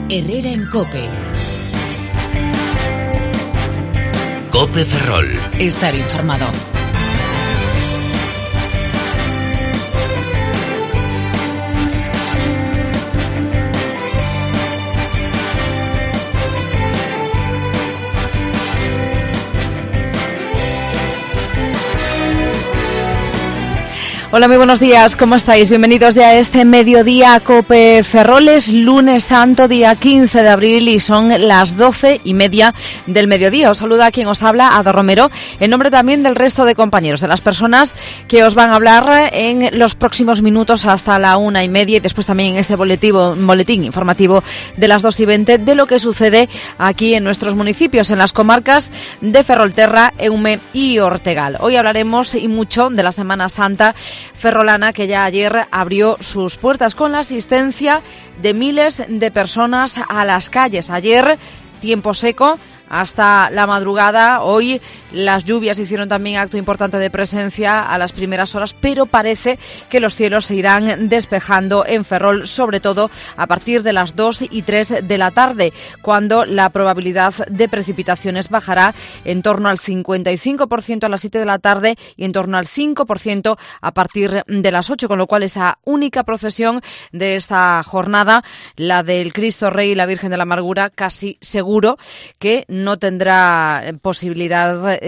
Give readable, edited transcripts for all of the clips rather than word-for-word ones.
Herrera en COPE. COPE Ferrol. Estar informado. Hola, muy buenos días, ¿cómo estáis? Bienvenidos ya a este mediodía a COPE Ferrol. Es lunes santo, día 15 de abril y son las 12:30 del mediodía. Os saluda quien os habla, Ada Romero, en nombre también del resto de compañeros, de las personas que os van a hablar en los próximos minutos hasta la 1:30 y después también en este boletín informativo de las 2:20 de lo que sucede aquí en nuestros municipios, en las comarcas de Ferrolterra, Eume y Ortegal. Hoy hablaremos y mucho de la Semana Santa ferrolana, que ya ayer abrió sus puertas con la asistencia de miles de personas a las calles. Ayer, tiempo seco hasta la madrugada. Hoy las lluvias hicieron también acto importante de presencia a las primeras horas, pero parece que los cielos se irán despejando en Ferrol, sobre todo a partir de las 2 y 3 de la tarde, cuando la probabilidad de precipitaciones bajará en torno al 55% a las 7 de la tarde y en torno al 5% a partir de las 8, con lo cual esa única procesión de esta jornada, la del Cristo Rey y la Virgen de la Amargura, casi seguro que no tendrá posibilidad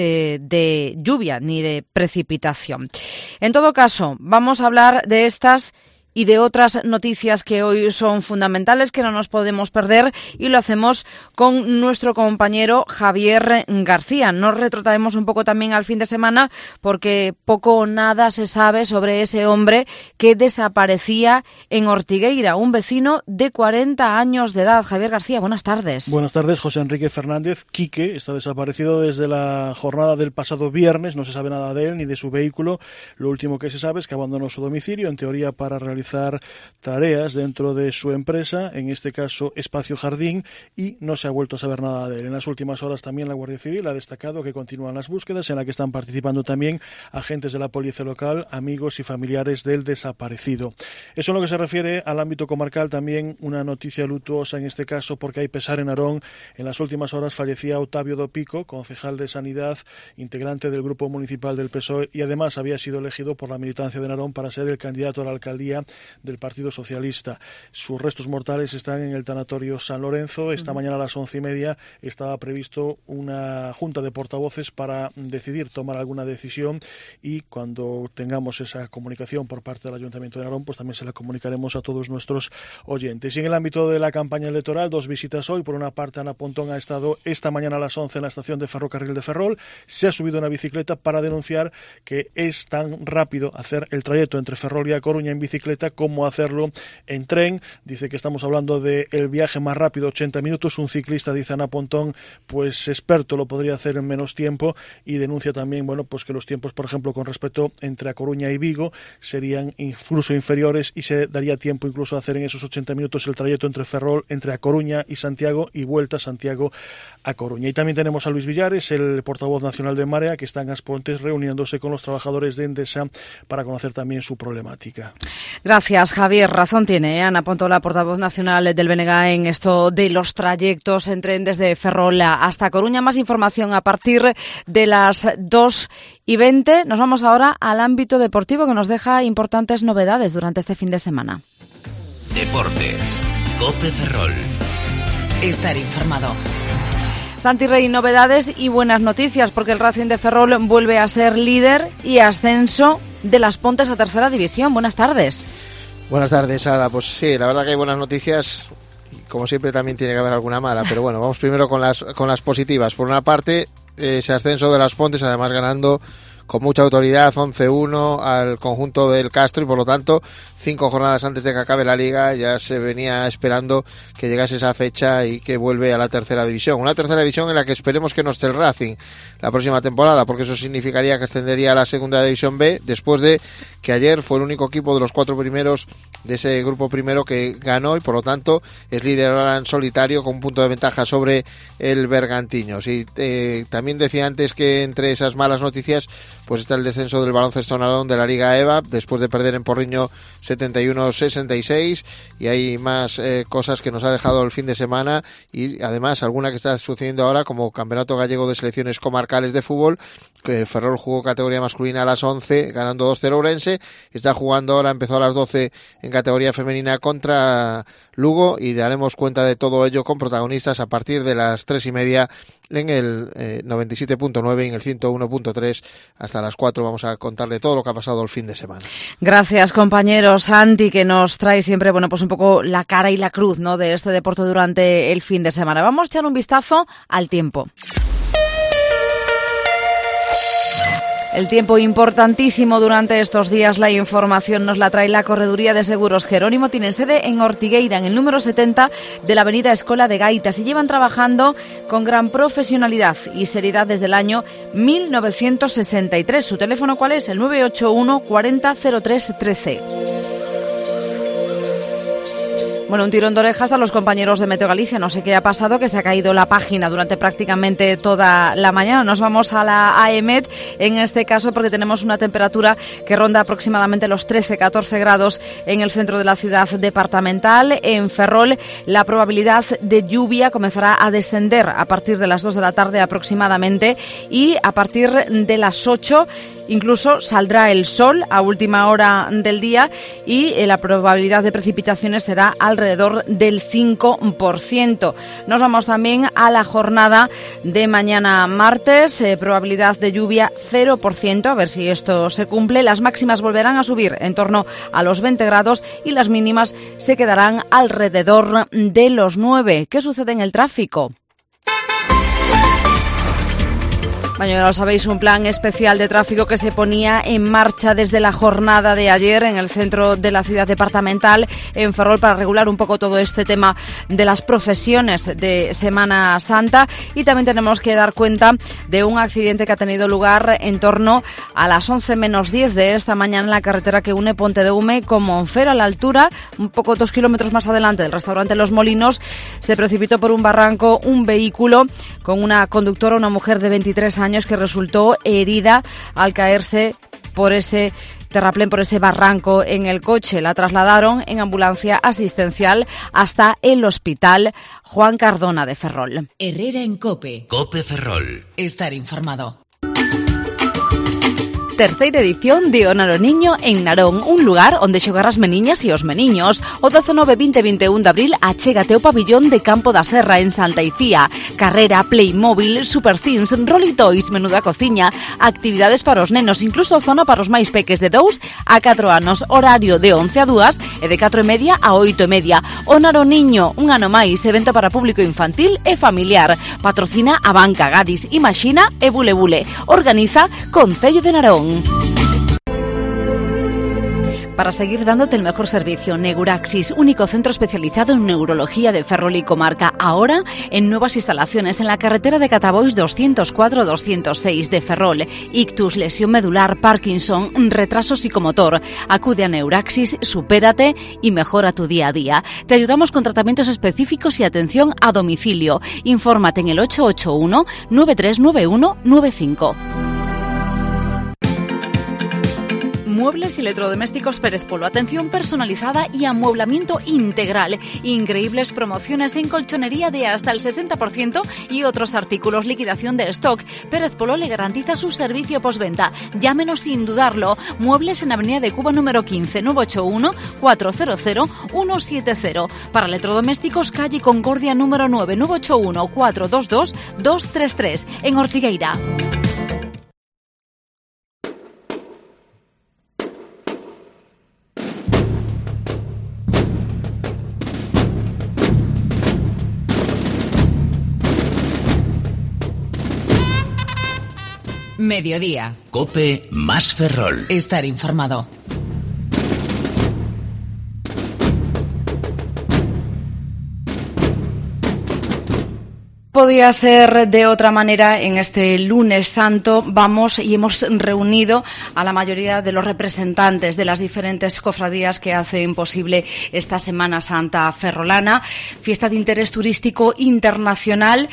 de lluvia ni de precipitación. En todo caso, vamos a hablar de estas y de otras noticias que hoy son fundamentales, que no nos podemos perder, y lo hacemos con nuestro compañero Javier García. Nos retrotraemos un poco también al fin de semana, porque poco o nada se sabe sobre ese hombre que desaparecía en Ortigueira, un vecino de 40 años de edad. Javier García, buenas tardes. Buenas tardes. José Enrique Fernández, Quique, está desaparecido desde la jornada del pasado viernes. No se sabe nada de él ni de su vehículo. Lo último que se sabe es que abandonó su domicilio, en teoría para realizar tareas dentro de su empresa, en este caso Espacio Jardín, y no se ha vuelto a saber nada de él. En las últimas horas también la Guardia Civil ha destacado que continúan las búsquedas, en la que están participando también agentes de la policía local, amigos y familiares del desaparecido. Eso en lo que se refiere al ámbito comarcal. También una noticia luctuosa en este caso, porque hay pesar en Narón. En las últimas horas fallecía Otavio Dopico, concejal de Sanidad, integrante del grupo municipal del PSOE, y además había sido elegido por la militancia de Narón para ser el candidato a la alcaldía del Partido Socialista. Sus restos mortales están en el tanatorio San Lorenzo. Esta mañana a las 11:30 estaba previsto una junta de portavoces para decidir tomar alguna decisión, y cuando tengamos esa comunicación por parte del Ayuntamiento de Narón, pues también se la comunicaremos a todos nuestros oyentes. Y en el ámbito de la campaña electoral, dos visitas hoy. Por una parte, Ana Pontón ha estado esta mañana a las 11 en la estación de ferrocarril de Ferrol. Se ha subido una bicicleta para denunciar que es tan rápido hacer el trayecto entre Ferrol y A Coruña en bicicleta como hacerlo en tren. Dice que estamos hablando de el viaje más rápido, 80 minutos. Un ciclista, dice Ana Pontón, pues experto, lo podría hacer en menos tiempo, y denuncia también, bueno, pues que los tiempos, por ejemplo, con respecto entre A Coruña y Vigo, serían incluso inferiores, y se daría tiempo incluso a hacer en esos 80 minutos el trayecto entre Ferrol, entre A Coruña y Santiago, y vuelta a Santiago a Coruña. Y también tenemos a Luis Villares, el portavoz nacional de Marea, que está en As Pontes reuniéndose con los trabajadores de Endesa para conocer también su problemática. Gracias, Javier. Razón tiene Ana Pontón, la portavoz nacional del BNG, en esto de los trayectos en tren desde Ferrol hasta Coruña. Más información a partir de las 2:20. Nos vamos ahora al ámbito deportivo, que nos deja importantes novedades durante este fin de semana. Deportes. COPE Ferrol. Estar informado. Santi Rey, novedades y buenas noticias, porque el Racing de Ferrol vuelve a ser líder y ascenso de Las Pontes a tercera división. Buenas tardes. Buenas tardes, Ada. Pues sí, la verdad que hay buenas noticias. Como siempre también tiene que haber alguna mala, pero bueno, vamos primero con las positivas. Por una parte, ese ascenso de Las Pontes, además ganando con mucha autoridad 11-1 al conjunto del Castro, y por lo tanto 5 jornadas antes de que acabe la Liga ya se venía esperando que llegase esa fecha y que vuelve a la tercera división. Una tercera división en la que esperemos que no esté el Racing la próxima temporada, porque eso significaría que ascendería a la segunda división B, después de que ayer fue el único equipo de los 4 primeros de ese grupo primero que ganó, y por lo tanto es líder ahora en solitario con un punto de ventaja sobre el Bergantiños. Y también decía antes que entre esas malas noticias pues está el descenso del Baloncesto Narón de la Liga EVA, después de perder en Porriño 71-66, y hay más cosas que nos ha dejado el fin de semana, y además alguna que está sucediendo ahora, como Campeonato Gallego de Selecciones Comarcales de Fútbol, que Ferrol jugó categoría masculina a las 11, ganando 2-0 Ourense, está jugando ahora, empezó a las 12 en categoría femenina contra Lugo, y daremos cuenta de todo ello con protagonistas a partir de las 3:30 en el 97.9 y en el 101.3 hasta las 4. Vamos a contarle todo lo que ha pasado el fin de semana. Gracias, compañero Santi, que nos trae siempre, bueno, pues un poco la cara y la cruz, ¿no?, de este deporte durante el fin de semana. Vamos a echar un vistazo al tiempo. El tiempo importantísimo durante estos días, la información nos la trae la Correduría de Seguros Jerónimo. Tienen sede en Ortigueira, en el número 70 de la avenida Escola de Gaitas, y llevan trabajando con gran profesionalidad y seriedad desde el año 1963. ¿Su teléfono cuál es? El 981 40 03 13. Bueno, un tirón de orejas a los compañeros de Meteo Galicia. No sé qué ha pasado, que se ha caído la página durante prácticamente toda la mañana. Nos vamos a la AEMET, en este caso porque tenemos una temperatura que ronda aproximadamente los 13-14 grados en el centro de la ciudad departamental. En Ferrol, la probabilidad de lluvia comenzará a descender a partir de las 2 de la tarde aproximadamente, y a partir de las 8 incluso saldrá el sol a última hora del día, y la probabilidad de precipitaciones será alrededor del 5%. Nos vamos también a la jornada de mañana martes, probabilidad de lluvia 0%, a ver si esto se cumple. Las máximas volverán a subir en torno a los 20 grados y las mínimas se quedarán alrededor de los 9. ¿Qué sucede en el tráfico? Bueno, ya lo sabéis, un plan especial de tráfico que se ponía en marcha desde la jornada de ayer en el centro de la ciudad departamental, en Ferrol, para regular un poco todo este tema de las procesiones de Semana Santa. Y también tenemos que dar cuenta de un accidente que ha tenido lugar en torno a las 11 menos 10 de esta mañana en la carretera que une Pontedeume con Monfera, a la altura, un poco 2 kilómetros más adelante del restaurante Los Molinos. Se precipitó por un barranco un vehículo con una conductora, una mujer de 23 años, que resultó herida al caerse por ese terraplén, por ese barranco en el coche. La trasladaron en ambulancia asistencial hasta el Hospital Juan Cardona de Ferrol. Herrera en COPE. COPE Ferrol. Estar informado. Terceira edición de O Naroniño en Narón, un lugar onde xogar as meniñas e os meniños. O 19, 20 e 21 de abril achégate ao pabillón de Campo da Serra en Santa Icía. Carrera, Playmobil, Supercins, Rolly Toys, menuda cociña, actividades para os nenos, incluso zona para os máis peques de 2 a 4 anos, horario de 11 a 2 e de 4:30 a 8:30. O Naroniño, un ano máis, evento para público infantil e familiar. Patrocina a Banca Gadis, Imagina e Bule Bule. Organiza Concello de Narón. Para seguir dándote el mejor servicio, Neuraxis, único centro especializado en neurología de Ferrol y comarca, ahora en nuevas instalaciones en la carretera de Catabois 204-206 de Ferrol. Ictus, lesión medular, Parkinson, retraso psicomotor. Acude a Neuraxis, supérate y mejora tu día a día. Te ayudamos con tratamientos específicos y atención a domicilio. Infórmate en el 881-939195. Muebles y electrodomésticos Pérez Polo. Atención personalizada y amueblamiento integral. Increíbles promociones en colchonería de hasta el 60% y otros artículos. Liquidación de stock. Pérez Polo le garantiza su servicio postventa. Llámenos sin dudarlo. Muebles en Avenida de Cuba número 15, 981-400-170. Para electrodomésticos, calle Concordia número 9, 981-422-233 en Ortigueira. Mediodía. COPE más Ferrol. Estar informado. Podía ser de otra manera. En este lunes santo vamos y hemos reunido a la mayoría de los representantes de las diferentes cofradías que hacen posible esta Semana Santa ferrolana, fiesta de interés turístico internacional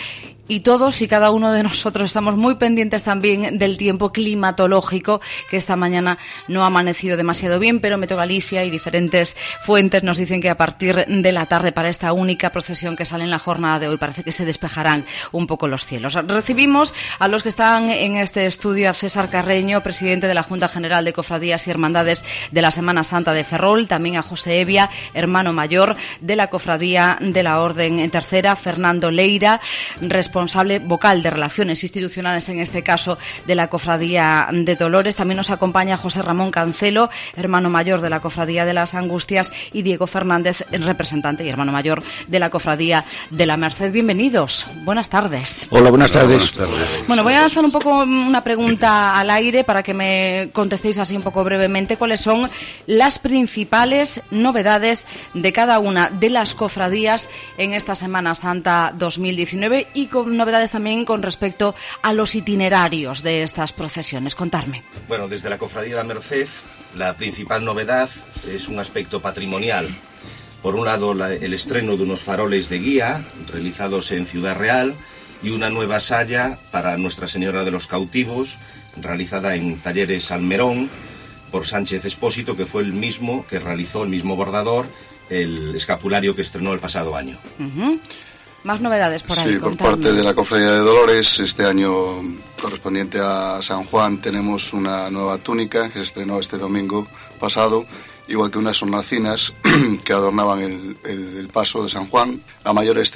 Y todos y cada uno de nosotros estamos muy pendientes también del tiempo climatológico, que esta mañana no ha amanecido demasiado bien, pero Meteo Galicia y diferentes fuentes nos dicen que a partir de la tarde, para esta única procesión que sale en la jornada de hoy, parece que se despejarán un poco los cielos. Recibimos a los que están en este estudio: a César Carreño, presidente de la Junta General de Cofradías y Hermandades de la Semana Santa de Ferrol, también a José Evia, hermano mayor de la Cofradía de la Orden Tercera, Fernando Leira, responsable vocal de Relaciones Institucionales, en este caso de la Cofradía de Dolores. También nos acompaña José Ramón Cancelo, hermano mayor de la Cofradía de las Angustias, y Diego Fernández, representante y hermano mayor de la Cofradía de la Merced. Bienvenidos, buenas tardes. Hola, buenas tardes. Bueno, voy a lanzar un poco una pregunta al aire para que me contestéis así un poco brevemente. ¿Cuáles son las principales novedades de cada una de las cofradías en esta Semana Santa 2019 y con novedades también con respecto a los itinerarios de estas procesiones? Contarme. Bueno, desde la Cofradía de la Merced, la principal novedad es un aspecto patrimonial. Por un lado, el estreno de unos faroles de guía realizados en Ciudad Real y una nueva saya para Nuestra Señora de los Cautivos, realizada en Talleres Almerón por Sánchez Expósito, que fue el mismo que realizó, el mismo bordador, el escapulario que estrenó el pasado año. Más novedades por ahí. Sí, por parte de la Cofradía de Dolores, este año correspondiente a San Juan, tenemos una nueva túnica que se estrenó este domingo pasado, igual que unas hornacinas que adornaban el paso de San Juan. A mayores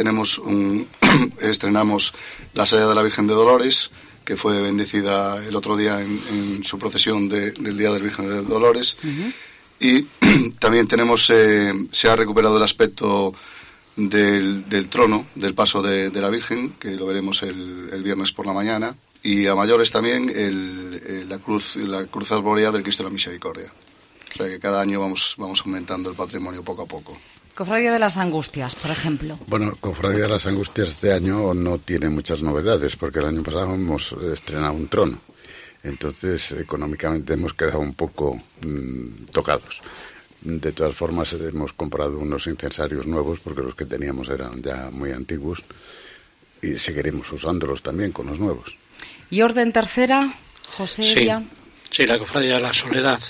estrenamos la saya de la Virgen de Dolores, que fue bendecida el otro día en su procesión del Día del Virgen de Dolores. Y también tenemos, se ha recuperado el aspecto del trono, del paso de la Virgen, que lo veremos el viernes por la mañana. Y a mayores también la cruz arbórea del Cristo de la Misericordia. O sea que cada año vamos aumentando el patrimonio poco a poco. Cofradía de las Angustias, por ejemplo. Bueno, Cofradía de las Angustias este año no tiene muchas novedades, porque el año pasado hemos estrenado un trono. Entonces, económicamente hemos quedado un poco tocados. De todas formas, hemos comprado unos incensarios nuevos, porque los que teníamos eran ya muy antiguos, y seguiremos usándolos también con los nuevos. ¿Y Orden Tercera, José Evia? Sí, la Cofradía de la Soledad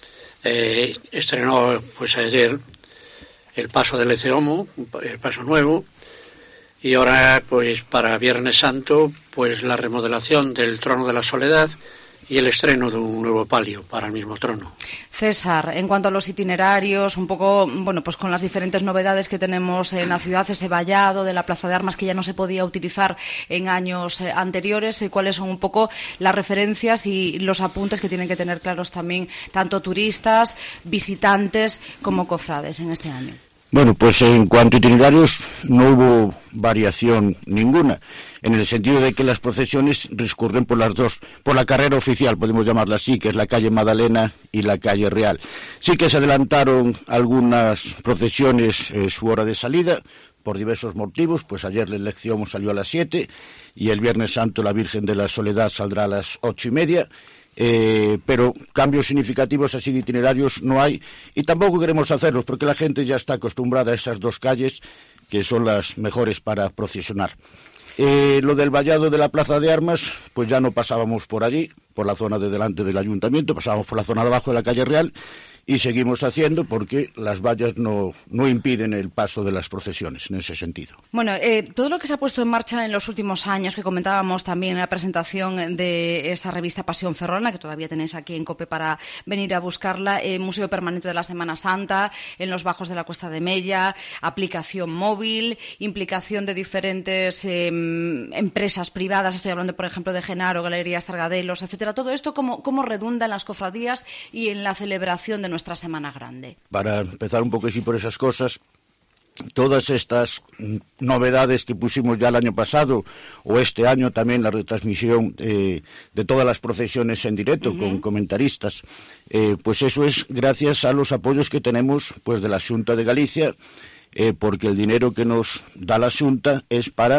estrenó pues ayer el paso del Eceomo, el paso nuevo, y ahora pues para Viernes Santo pues la remodelación del Trono de la Soledad y el estreno de un nuevo palio para el mismo trono. César, en cuanto a los itinerarios, un poco, bueno, pues con las diferentes novedades que tenemos en la ciudad, ese vallado de la Plaza de Armas que ya no se podía utilizar en años anteriores, ¿cuáles son un poco las referencias y los apuntes que tienen que tener claros también tanto turistas, visitantes como cofrades en este año? Bueno, pues en cuanto a itinerarios no hubo variación ninguna, en el sentido de que las procesiones discurren por la carrera oficial, podemos llamarla así, que es la calle Madalena y la calle Real. Sí que se adelantaron algunas procesiones su hora de salida, por diversos motivos, pues ayer la elección salió a las 7 y el Viernes Santo la Virgen de la Soledad saldrá a las 8:30. Pero cambios significativos así de itinerarios no hay y tampoco queremos hacerlos porque la gente ya está acostumbrada a esas dos calles que son las mejores para procesionar. Lo del vallado de la Plaza de Armas, pues ya no pasábamos por allí, por la zona de delante del ayuntamiento, pasábamos por la zona de abajo de la calle Real y seguimos haciendo porque las vallas no impiden el paso de las procesiones en ese sentido. Bueno, todo lo que se ha puesto en marcha en los últimos años, que comentábamos también en la presentación de esa revista Pasión Ferrolana, que todavía tenéis aquí en COPE para venir a buscarla, Museo Permanente de la Semana Santa, en los bajos de la Cuesta de Mella, aplicación móvil, implicación de diferentes empresas privadas, estoy hablando por ejemplo de Genaro, Galerías Targadelos, etcétera. Todo esto, ¿cómo redunda en las cofradías y en la celebración de nuestra Semana Grande? Para empezar un poco así por esas cosas, todas estas novedades que pusimos ya el año pasado o este año también la retransmisión de todas las procesiones en directo con comentaristas, pues eso es gracias a los apoyos que tenemos pues de la Xunta de Galicia, porque el dinero que nos da la Xunta es para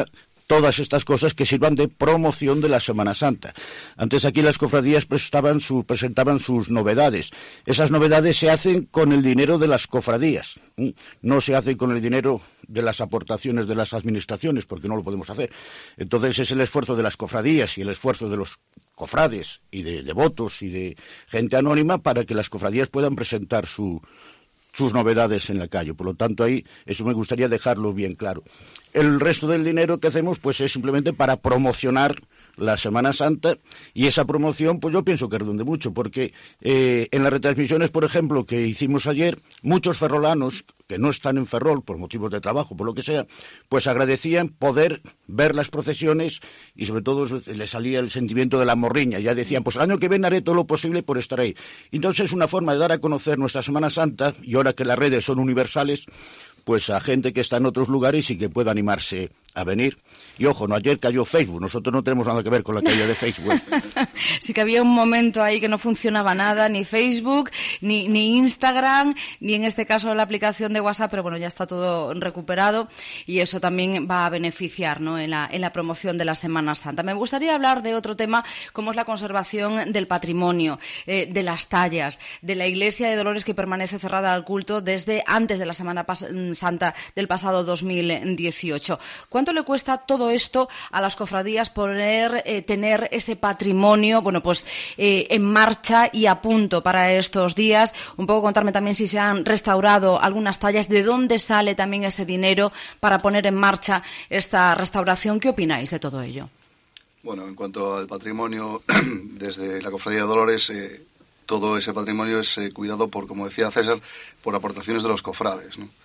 todas estas cosas que sirvan de promoción de la Semana Santa. Antes aquí las cofradías presentaban sus novedades. Esas novedades se hacen con el dinero de las cofradías, no se hacen con el dinero de las aportaciones de las administraciones, porque no lo podemos hacer. Entonces es el esfuerzo de las cofradías y el esfuerzo de los cofrades y de devotos y de gente anónima para que las cofradías puedan presentar sus novedades en la calle. Por lo tanto, ahí eso me gustaría dejarlo bien claro. El resto del dinero que hacemos pues es simplemente para promocionar la Semana Santa, y esa promoción pues yo pienso que redunde mucho, porque en las retransmisiones, por ejemplo, que hicimos ayer, muchos ferrolanos que no están en Ferrol por motivos de trabajo, por lo que sea, pues agradecían poder ver las procesiones, y sobre todo les salía el sentimiento de la morriña. Ya decían, pues el año que viene haré todo lo posible por estar ahí. Entonces es una forma de dar a conocer nuestra Semana Santa, y ahora que las redes son universales, pues a gente que está en otros lugares y que pueda animarse a venir. Y ojo, no, ayer cayó Facebook, nosotros no tenemos nada que ver con la caída de Facebook. Sí que había un momento ahí que no funcionaba nada, ni Facebook, ni Instagram, ni en este caso la aplicación de WhatsApp, pero bueno, ya está todo recuperado, y eso también va a beneficiar, ¿no?, en la promoción de la Semana Santa. Me gustaría hablar de otro tema, como es la conservación del patrimonio, de las tallas, de la iglesia de Dolores, que permanece cerrada al culto desde antes de la Semana Santa del pasado 2018. ¿Cuánto le cuesta todo esto a las cofradías poder tener ese patrimonio, bueno, pues en marcha y a punto para estos días? Un poco contarme también si se han restaurado algunas tallas, de dónde sale también ese dinero para poner en marcha esta restauración. ¿Qué opináis de todo ello? Bueno, en cuanto al patrimonio, desde la Cofradía de Dolores, todo ese patrimonio es cuidado por, como decía César, por aportaciones de los cofrades, ¿no?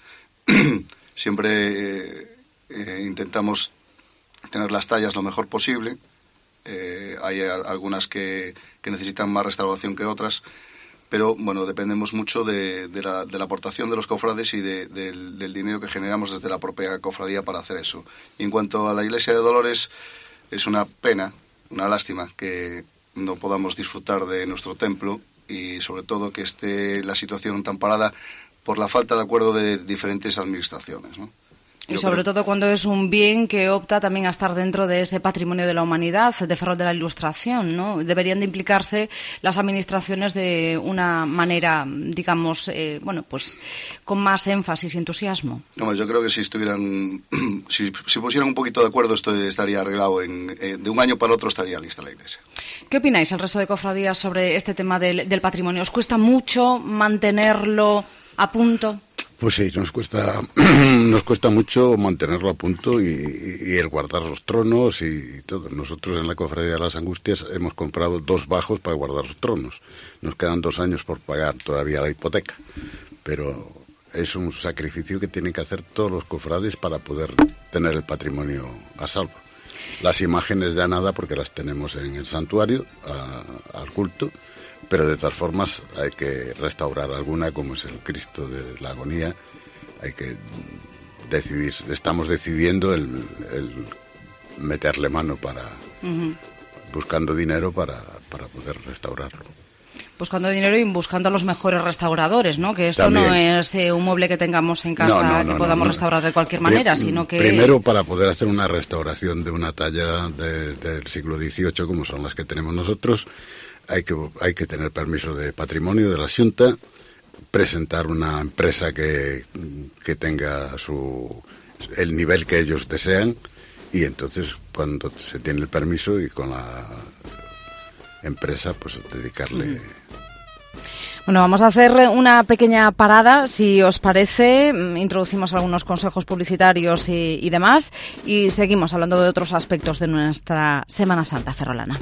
Siempre intentamos tener las tallas lo mejor posible. Hay algunas que necesitan más restauración que otras, pero bueno, dependemos mucho de la aportación de los cofrades y del dinero que generamos desde la propia cofradía para hacer eso. Y en cuanto a la iglesia de Dolores, es una pena, una lástima que no podamos disfrutar de nuestro templo, y sobre todo que esté la situación tan parada por la falta de acuerdo de diferentes administraciones, ¿no? Y sobre todo cuando es un bien que opta también a estar dentro de ese patrimonio de la humanidad, de Ferrol de la Ilustración, ¿no? Deberían de implicarse las administraciones de una manera, digamos, bueno, pues con más énfasis y entusiasmo. No, yo creo que si estuvieran, si pusieran un poquito de acuerdo, esto estaría arreglado. De un año para otro estaría lista la iglesia. ¿Qué opináis el resto de cofradías sobre este tema del patrimonio? ¿Os cuesta mucho mantenerlo a punto? Pues sí, nos cuesta mucho mantenerlo a punto y el guardar los tronos y todo. Nosotros en la Cofradía de las Angustias hemos comprado 2 bajos para guardar los tronos. Nos quedan 2 años por pagar todavía la hipoteca, pero es un sacrificio que tienen que hacer todos los cofrades para poder tener el patrimonio a salvo. Las imágenes ya nada, porque las tenemos en el santuario al culto, pero de todas formas hay que restaurar alguna, como es el Cristo de la Agonía. Hay que decidir, estamos decidiendo el meterle mano para buscando dinero para poder restaurarlo. Buscando dinero y buscando a los mejores restauradores, ¿no? Que esto También. No es un mueble que tengamos en casa que podamos restaurar de cualquier manera, sino que... Primero, para poder hacer una restauración de una talla del siglo XVIII, como son las que tenemos nosotros, hay que tener permiso de patrimonio de la Xunta, presentar una empresa que tenga el nivel que ellos desean, y entonces cuando se tiene el permiso y con la empresa, pues dedicarle... Bueno, vamos a hacer una pequeña parada, si os parece. Introducimos algunos consejos publicitarios y demás, y seguimos hablando de otros aspectos de nuestra Semana Santa ferrolana.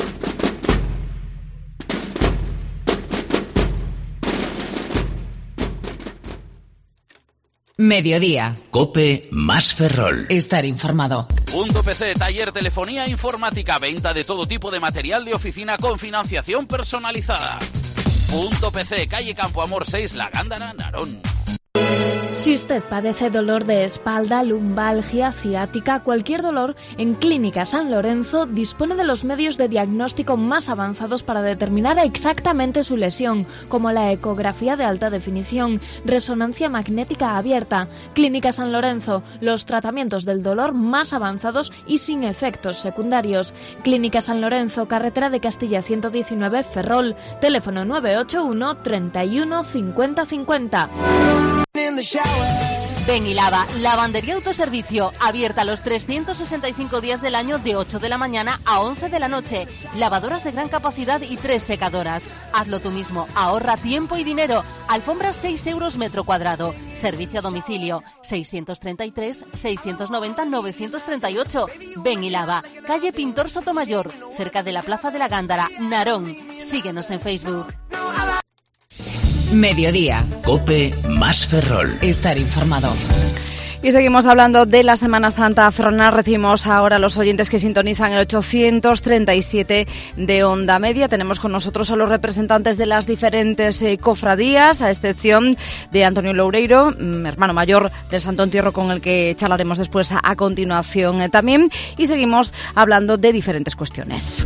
Mediodía. COPE más Ferrol. Estar informado. Punto PC, taller, telefonía, informática, venta de todo tipo de material de oficina con financiación personalizada. Punto PC, calle Campo Amor 6, La Gándara, Narón. Si usted padece dolor de espalda, lumbalgia, ciática, cualquier dolor, en Clínica San Lorenzo dispone de los medios de diagnóstico más avanzados para determinar exactamente su lesión, como la ecografía de alta definición, resonancia magnética abierta. Clínica San Lorenzo, los tratamientos del dolor más avanzados y sin efectos secundarios. Clínica San Lorenzo, carretera de Castilla 119, Ferrol, teléfono 981 31 50 50. Ven y lava, lavandería autoservicio, abierta los 365 días del año de 8 de la mañana a 11 de la noche. Lavadoras de gran capacidad y 3 secadoras. Hazlo tú mismo, ahorra tiempo y dinero. Alfombras 6 euros metro cuadrado. Servicio a domicilio 633 690 938. Ven y lava, calle Pintor Sotomayor, cerca de la Plaza de la Gándara, Narón. Síguenos en Facebook. Mediodía. COPE más Ferrol. Estar informado. Y seguimos hablando de la Semana Santa ferrolana. Recibimos ahora a los oyentes que sintonizan el 837 de Onda Media. Tenemos con nosotros a los representantes de las diferentes cofradías, a excepción de Antonio Loureiro, hermano mayor del Santo Entierro, con el que charlaremos después a continuación también. Y seguimos hablando de diferentes cuestiones.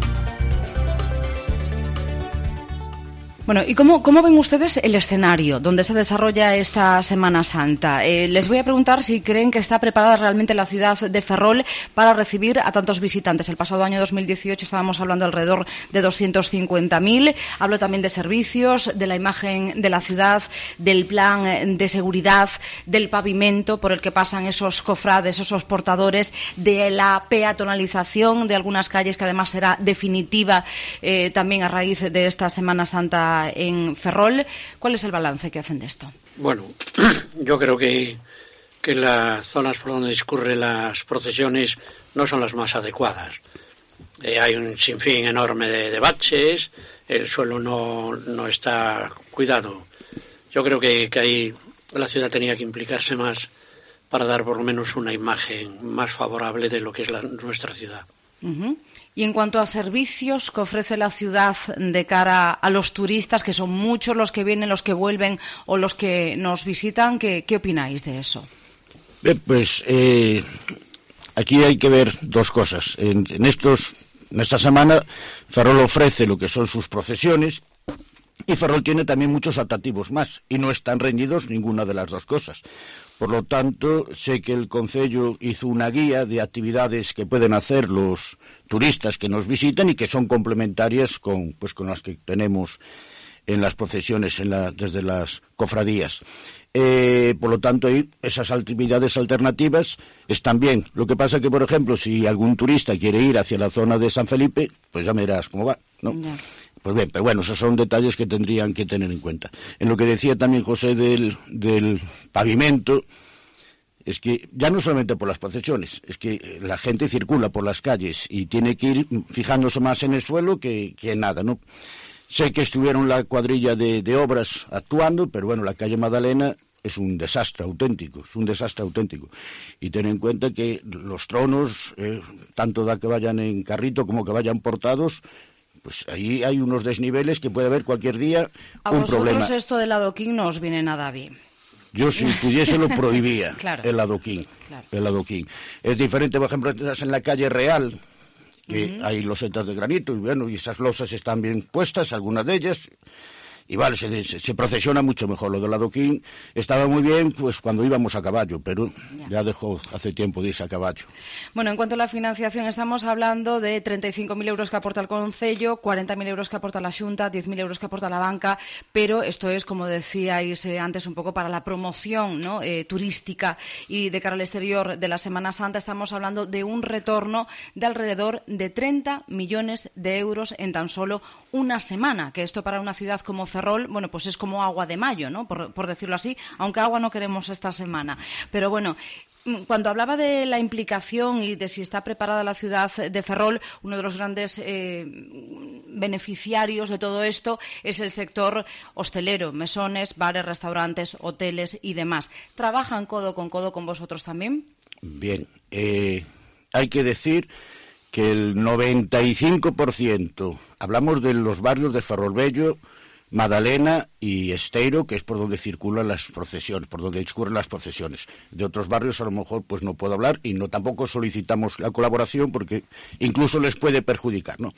Bueno, ¿y cómo ven ustedes el escenario donde se desarrolla esta Semana Santa? Les voy a preguntar si creen que está preparada realmente la ciudad de Ferrol para recibir a tantos visitantes. El pasado año 2018 estábamos hablando alrededor de 250.000. Hablo también de servicios, de la imagen de la ciudad, del plan de seguridad, del pavimento por el que pasan esos cofrades, esos portadores, de la peatonalización de algunas calles que además será definitiva también a raíz de esta Semana Santa en Ferrol. ¿Cuál es el balance que hacen de esto? Bueno, yo creo que las zonas por donde discurren las procesiones no son las más adecuadas. Hay un sinfín enorme de baches, el suelo no está cuidado. Yo creo que ahí la ciudad tenía que implicarse más para dar por lo menos una imagen más favorable de lo que es nuestra ciudad. Uh-huh. Y en cuanto a servicios que ofrece la ciudad de cara a los turistas, que son muchos los que vienen, los que vuelven o los que nos visitan, ¿qué opináis de eso? Pues aquí hay que ver dos cosas. En esta semana Ferrol ofrece lo que son sus procesiones y Ferrol tiene también muchos atractivos más y no están reñidos ninguna de las dos cosas. Por lo tanto, sé que el Concello hizo una guía de actividades que pueden hacer los turistas que nos visitan y que son complementarias con las que tenemos en las procesiones, desde las cofradías. Por lo tanto, esas actividades alternativas están bien. Lo que pasa que, por ejemplo, si algún turista quiere ir hacia la zona de San Felipe, pues ya verás cómo va, ¿no? Ya. Pues bien, pero bueno, esos son detalles que tendrían que tener en cuenta. En lo que decía también José del pavimento, es que ya no solamente por las procesiones, es que la gente circula por las calles y tiene que ir fijándose más en el suelo que en nada, ¿no? Sé que estuvieron la cuadrilla de obras actuando, pero bueno, la calle Magdalena es un desastre auténtico, Y ten en cuenta que los tronos, tanto da que vayan en carrito como que vayan portados, pues ahí hay unos desniveles que puede haber cualquier día un problema. A vosotros esto del adoquín no os viene nada bien. Yo, si pudiese, lo prohibía, claro. el adoquín. Es diferente, por ejemplo, estás en la calle Real, que hay losetas de granito, y esas losas están bien puestas, algunas de ellas, y vale, se procesiona mucho mejor. Lo del adoquín estaba muy bien pues cuando íbamos a caballo, pero ya dejó hace tiempo de irse a caballo. Bueno, en cuanto a la financiación, estamos hablando de 35.000 euros que aporta el Concello, 40.000 euros que aporta la Xunta, 10.000 euros que aporta la banca, pero esto es, como decíais antes, un poco para la promoción, ¿no? Turística y de cara al exterior de la Semana Santa. Estamos hablando de un retorno de alrededor de 30 millones de euros en tan solo una semana, que esto para una ciudad como Ferrol, bueno, pues es como agua de mayo, ¿no? Por decirlo así, aunque agua no queremos esta semana. Pero bueno, cuando hablaba de la implicación y de si está preparada la ciudad de Ferrol, uno de los grandes beneficiarios de todo esto es el sector hostelero, mesones, bares, restaurantes, hoteles y demás. ¿Trabajan codo con vosotros también? Bien, hay que decir que el 95%, hablamos de los barrios de Ferrol Bello, Madalena y Esteiro, que es por donde circulan las procesiones, por donde discurren las procesiones. De otros barrios a lo mejor pues no puedo hablar y no tampoco solicitamos la colaboración porque incluso les puede perjudicar, ¿no?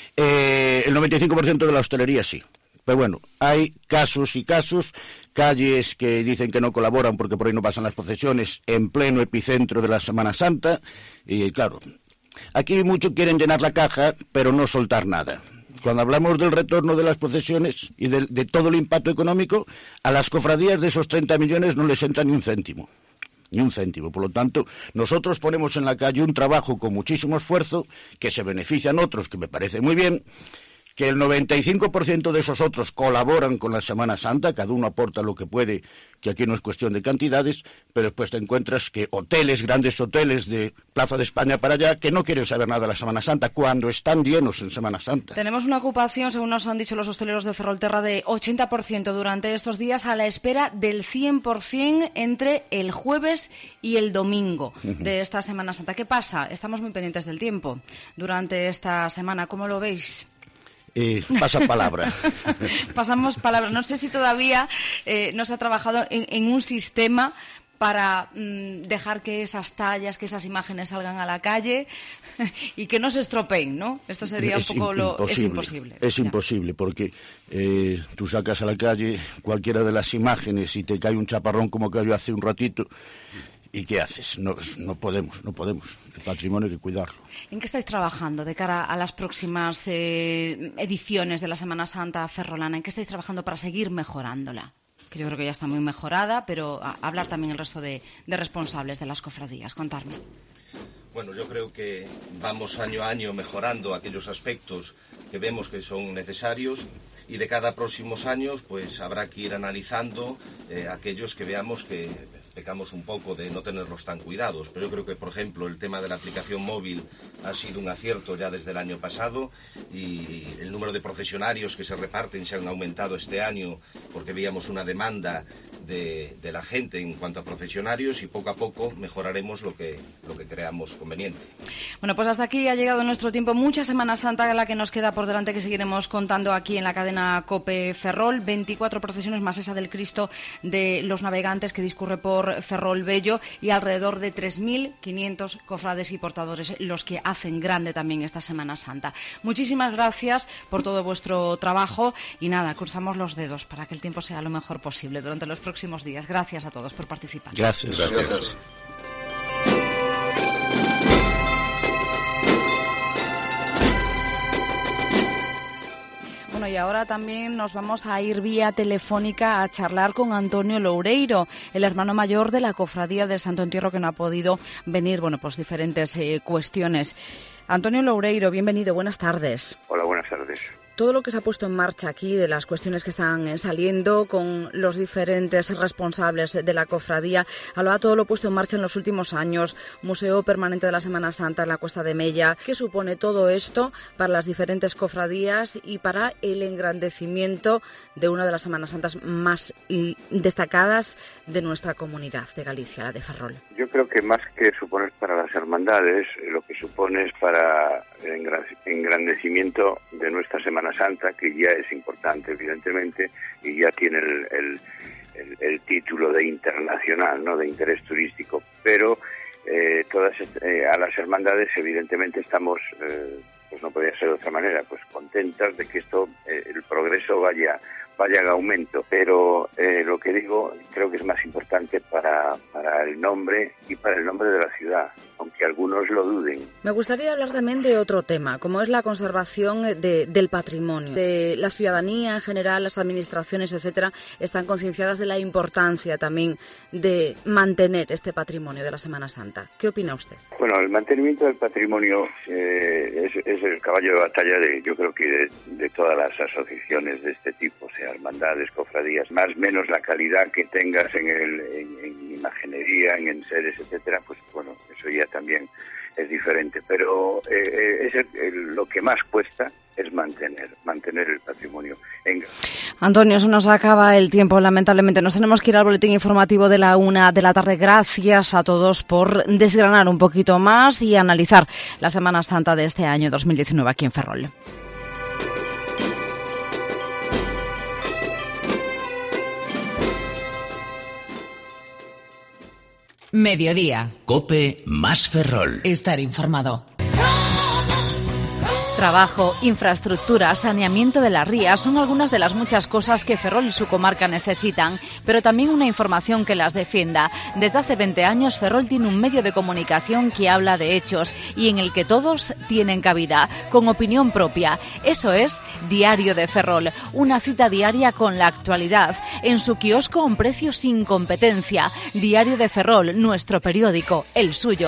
El 95% de la hostelería sí. Pero bueno, hay casos y casos, calles que dicen que no colaboran porque por ahí no pasan las procesiones en pleno epicentro de la Semana Santa y claro, aquí muchos quieren llenar la caja pero no soltar nada. Cuando hablamos del retorno de las procesiones y de todo el impacto económico, a las cofradías de esos 30 millones no les entra ni un céntimo. Ni un céntimo. Por lo tanto, nosotros ponemos en la calle un trabajo con muchísimo esfuerzo, que se benefician otros, que me parece muy bien, que el 95% de esos otros colaboran con la Semana Santa, cada uno aporta lo que puede, que aquí no es cuestión de cantidades, pero después te encuentras que hoteles, grandes hoteles de Plaza de España para allá, que no quieren saber nada de la Semana Santa, cuando están llenos en Semana Santa. Tenemos una ocupación, según nos han dicho los hosteleros de Ferrolterra, de 80% durante estos días, a la espera del 100% entre el jueves y el domingo de esta Semana Santa. ¿Qué pasa? Estamos muy pendientes del tiempo durante esta semana. ¿Cómo lo veis? Pasa palabra. Pasamos palabra. No sé si todavía no se ha trabajado en un sistema para dejar que esas tallas, que esas imágenes salgan a la calle y que no se estropeen, ¿no? Esto sería un poco lo... Es imposible. Es imposible, porque tú sacas a la calle cualquiera de las imágenes y te cae un chaparrón como cayó hace un ratito. ¿Y qué haces? No podemos. El patrimonio hay que cuidarlo. ¿En qué estáis trabajando de cara a las próximas ediciones de la Semana Santa ferrolana? ¿En qué estáis trabajando para seguir mejorándola? Que yo creo que ya está muy mejorada, pero hablar también el resto de responsables de las cofradías. Contarme. Bueno, yo creo que vamos año a año mejorando aquellos aspectos que vemos que son necesarios y de cada próximos años pues habrá que ir analizando aquellos que veamos que pecamos un poco de no tenerlos tan cuidados, pero yo creo que, por ejemplo, el tema de la aplicación móvil ha sido un acierto ya desde el año pasado y el número de profesionarios que se reparten se han aumentado este año porque veíamos una demanda de la gente en cuanto a profesionarios y poco a poco mejoraremos lo que creamos conveniente. Bueno, pues hasta aquí ha llegado nuestro tiempo. Mucha Semana Santa la que nos queda por delante, que seguiremos contando aquí en la cadena COPE Ferrol. 24 procesiones más esa del Cristo de los Navegantes que discurre por Ferrol Bello y alrededor de 3.500 cofrades y portadores los que hacen grande también esta Semana Santa. Muchísimas gracias por todo vuestro trabajo y nada, cruzamos los dedos para que el tiempo sea lo mejor posible durante los próximos días. Gracias a todos por participar. Gracias. Bueno, y ahora también nos vamos a ir vía telefónica a charlar con Antonio Loureiro, el hermano mayor de la Cofradía del Santo Entierro, que no ha podido venir, bueno, pues diferentes cuestiones. Antonio Loureiro, bienvenido, buenas tardes. Hola, buenas tardes. Todo lo que se ha puesto en marcha aquí, de las cuestiones que están saliendo con los diferentes responsables de la cofradía, hablaba todo lo puesto en marcha en los últimos años, Museo Permanente de la Semana Santa en la Cuesta de Mella. ¿Qué supone todo esto para las diferentes cofradías y para el engrandecimiento de una de las Semanas Santas más destacadas de nuestra comunidad de Galicia, la de Ferrol? Yo creo que más que suponer para las hermandades, lo que supone es para el engrandecimiento de nuestra Semana Santa, que ya es importante, evidentemente, y ya tiene el título de internacional, ¿no?, de interés turístico, pero a las hermandades evidentemente estamos, pues no podría ser de otra manera, pues contentas de que esto, el progreso vaya en aumento, pero lo que digo creo que es más importante para el nombre y para el nombre de la ciudad, aunque algunos lo duden. Me gustaría hablar también de otro tema, como es la conservación del patrimonio. De la ciudadanía en general, las administraciones, etcétera, están concienciadas de la importancia también de mantener este patrimonio de la Semana Santa. ¿Qué opina usted? Bueno, el mantenimiento del patrimonio es el caballo de batalla yo creo que de todas las asociaciones de este tipo, sea hermandades, cofradías, más o menos la calidad que tengas en imaginería, en enseres, etcétera, pues bueno, eso ya también es diferente, pero lo que más cuesta es mantener el patrimonio. Antonio, se nos acaba el tiempo, lamentablemente. Nos tenemos que ir al boletín informativo de la 1 de la tarde. Gracias a todos por desgranar un poquito más y analizar la Semana Santa de este año 2019 aquí en Ferrol. Mediodía. COPE más Ferrol. Estar informado. Trabajo, infraestructura, saneamiento de las rías son algunas de las muchas cosas que Ferrol y su comarca necesitan, pero también una información que las defienda. Desde hace 20 años Ferrol tiene un medio de comunicación que habla de hechos y en el que todos tienen cabida, con opinión propia. Eso es Diario de Ferrol, una cita diaria con la actualidad, en su kiosco a un precio sin competencia. Diario de Ferrol, nuestro periódico, el suyo.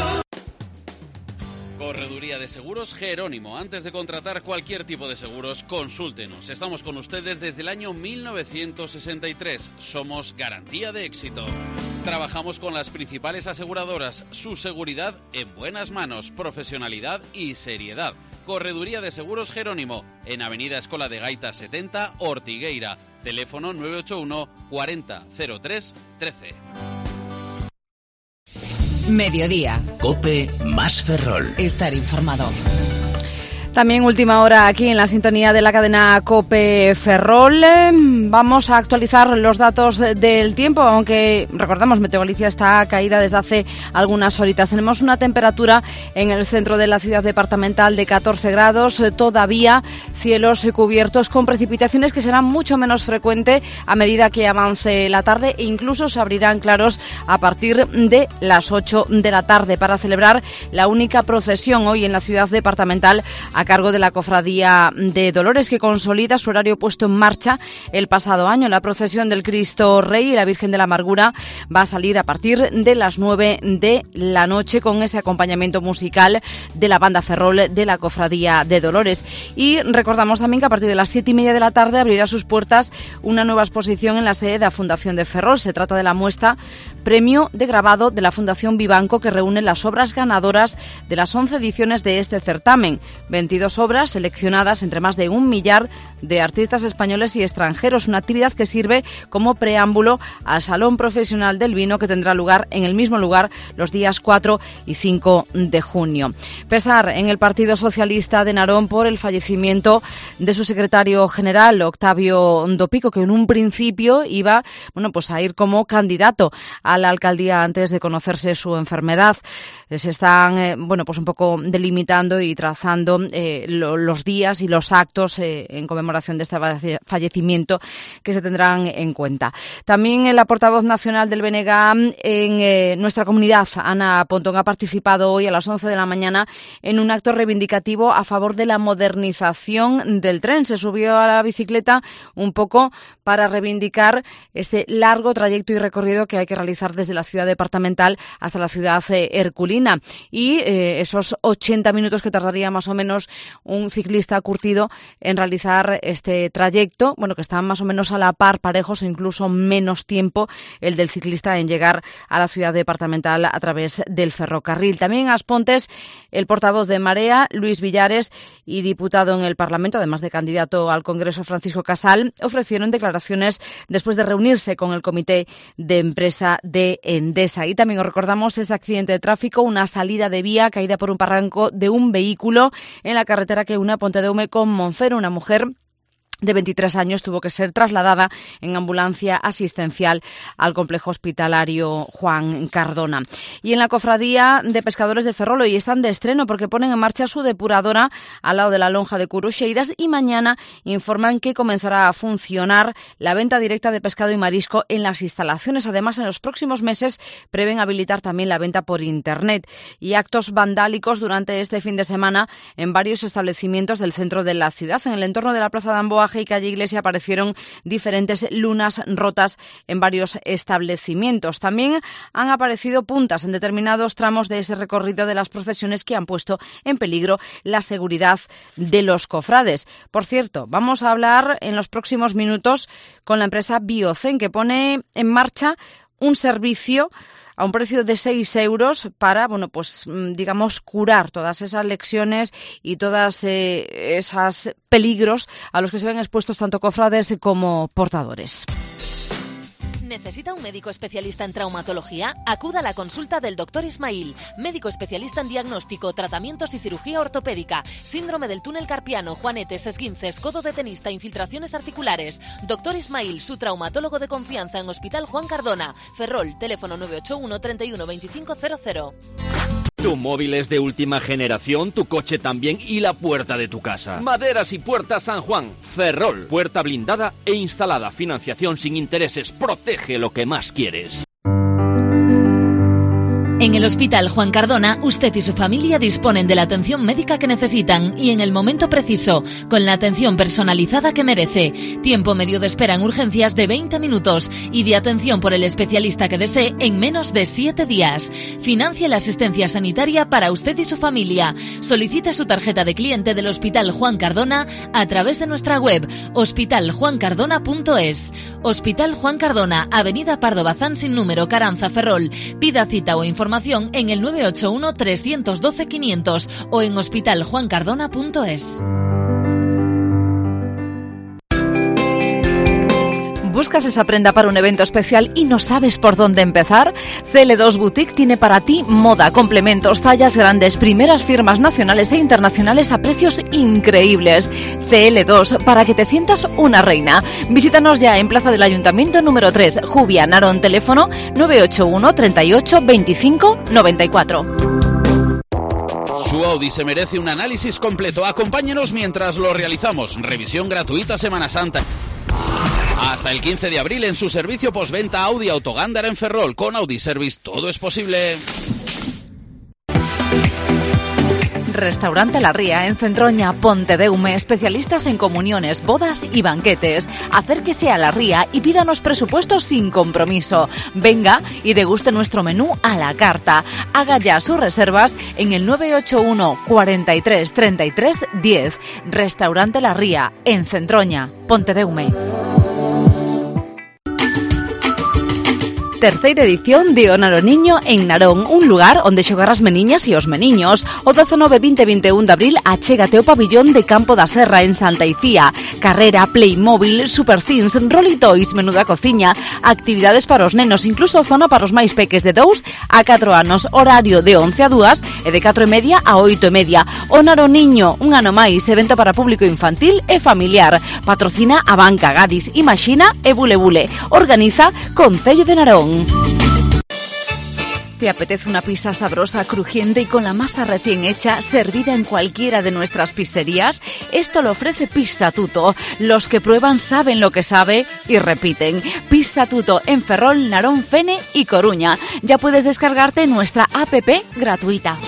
Correduría de Seguros Jerónimo. Antes de contratar cualquier tipo de seguros, consúltenos. Estamos con ustedes desde el año 1963. Somos garantía de éxito. Trabajamos con las principales aseguradoras. Su seguridad en buenas manos, profesionalidad y seriedad. Correduría de Seguros Jerónimo, en Avenida Escola de Gaita 70, Ortigueira. Teléfono 981 40 03 13. Mediodía. COPE más Ferrol. Estar informado. También última hora aquí en la sintonía de la cadena COPE Ferrol. Vamos a actualizar los datos del tiempo, aunque recordamos, Meteogalicia está caída desde hace algunas horitas. Tenemos una temperatura en el centro de la ciudad departamental de 14 grados, todavía cielos cubiertos con precipitaciones que serán mucho menos frecuentes a medida que avance la tarde e incluso se abrirán claros a partir de las 8 de la tarde para celebrar la única procesión hoy en la ciudad departamental a cargo de la Cofradía de Dolores, que consolida su horario puesto en marcha el pasado año. La procesión del Cristo Rey y la Virgen de la Amargura va a salir a partir de las 9 de la noche con ese acompañamiento musical de la banda Ferrol de la Cofradía de Dolores. Y recordamos también que a partir de las 7:30 de la tarde abrirá sus puertas una nueva exposición en la sede de la Fundación de Ferrol. Se trata de la muestra Premio de Grabado de la Fundación Vivanco, que reúne las obras ganadoras de las 11 ediciones de este certamen. 22 obras seleccionadas entre más de 1 millar de artistas españoles y extranjeros, una actividad que sirve como preámbulo al Salón Profesional del Vino, que tendrá lugar en el mismo lugar los días 4 y 5 de junio. Pesar en el Partido Socialista de Narón por el fallecimiento de su secretario general, Octavio Dopico, que en un principio iba a ir como candidato a la alcaldía antes de conocerse su enfermedad. Se están un poco delimitando y trazando los días y los actos en conmemoración de este fallecimiento que se tendrán en cuenta. También la portavoz nacional del BNG en nuestra comunidad, Ana Pontón, ha participado hoy a las 11 de la mañana en un acto reivindicativo a favor de la modernización del tren. Se subió a la bicicleta un poco para reivindicar este largo trayecto y recorrido que hay que realizar desde la ciudad departamental hasta la ciudad herculina y esos 80 minutos que tardaría más o menos un ciclista curtido en realizar este trayecto, que están más o menos a la par, parejos o incluso menos tiempo el del ciclista en llegar a la ciudad departamental a través del ferrocarril. También en Aspontes, el portavoz de Marea, Luis Villares, y diputado en el Parlamento, además de candidato al Congreso, Francisco Casal, ofrecieron declaraciones después de reunirse con el comité de empresa de Endesa. Y también os recordamos ese accidente de tráfico, una salida de vía caída por un barranco de un vehículo en la carretera que une a Pontedeume con Monfero. Una mujer de 23 años tuvo que ser trasladada en ambulancia asistencial al complejo hospitalario Juan Cardona. Y en la Cofradía de Pescadores de Ferrol hoy están de estreno porque ponen en marcha su depuradora al lado de la lonja de Curuxeiras y mañana informan que comenzará a funcionar la venta directa de pescado y marisco en las instalaciones. Además, en los próximos meses prevén habilitar también la venta por Internet. Y actos vandálicos durante este fin de semana en varios establecimientos del centro de la ciudad. En el entorno de la Plaza de Amboa y calle Iglesia aparecieron diferentes lunas rotas en varios establecimientos. También han aparecido puntas en determinados tramos de ese recorrido de las procesiones que han puesto en peligro la seguridad de los cofrades. Por cierto, vamos a hablar en los próximos minutos con la empresa Biocen, que pone en marcha un servicio a un precio de 6 euros para, curar todas esas lesiones y todas esas peligros a los que se ven expuestos tanto cofrades como portadores. ¿Necesita un médico especialista en traumatología? Acuda a la consulta del Dr. Ismail, médico especialista en diagnóstico, tratamientos y cirugía ortopédica, síndrome del túnel carpiano, juanetes, esguinces, codo de tenista, infiltraciones articulares. Dr. Ismail, su traumatólogo de confianza en Hospital Juan Cardona. Ferrol, teléfono 981 31 25 00. Tu móvil es de última generación, tu coche también y la puerta de tu casa. Maderas y Puertas San Juan. Ferrol. Puerta blindada e instalada. Financiación sin intereses. Protege lo que más quieres. En el Hospital Juan Cardona, usted y su familia disponen de la atención médica que necesitan y en el momento preciso, con la atención personalizada que merece. Tiempo medio de espera en urgencias de 20 minutos y de atención por el especialista que desee en menos de 7 días. Financie la asistencia sanitaria para usted y su familia. Solicite su tarjeta de cliente del Hospital Juan Cardona a través de nuestra web hospitaljuancardona.es. Hospital Juan Cardona, Avenida Pardo Bazán sin número, Caranza, Ferrol. Pida cita o información en el 981 312 500 o en hospitaljuancardona.es. ¿Buscas esa prenda para un evento especial y no sabes por dónde empezar? CL2 Boutique tiene para ti moda, complementos, tallas grandes, primeras firmas nacionales e internacionales a precios increíbles. CL2, para que te sientas una reina. Visítanos ya en Plaza del Ayuntamiento número 3, Jubia, Narón, teléfono 981 38 25 94. Su Audi se merece un análisis completo. Acompáñenos mientras lo realizamos. Revisión gratuita Semana Santa. Hasta el 15 de abril en su servicio postventa Audi Autogándara en Ferrol. Con Audi Service todo es posible. Restaurante La Ría, en Centroña, Pontedeume, especialistas en comuniones, bodas y banquetes. Acérquese a La Ría y pídanos presupuestos sin compromiso. Venga y deguste nuestro menú a la carta. Haga ya sus reservas en el 981 43 33 10. Restaurante La Ría, en Centroña, Pontedeume. Terceira edición de O Naroniño en Narón, un lugar onde xogar as meniñas e os meniños. O 19, 20 e 21 de abril achégate ao pabillón de Campo da Serra en Santa Icía. Carrera, Playmobil, Supercins, Rolitoys, menú da cociña, actividades para os nenos, incluso zona para os máis peques de 2 a 4 anos, horario de 11 a 2 e de 4:30 a 8:30. O Naroniño, un ano máis, evento para público infantil e familiar. Patrocina a Banca Gadis, Imagina e Bule Bule. Organiza Concello de Narón. ¿Te apetece una pizza sabrosa, crujiente y con la masa recién hecha, servida en cualquiera de nuestras pizzerías? Esto lo ofrece Pizza Tuto. Los que prueban saben lo que sabe y repiten. Pizza Tuto en Ferrol, Narón, Fene y Coruña. Ya puedes descargarte nuestra app gratuita.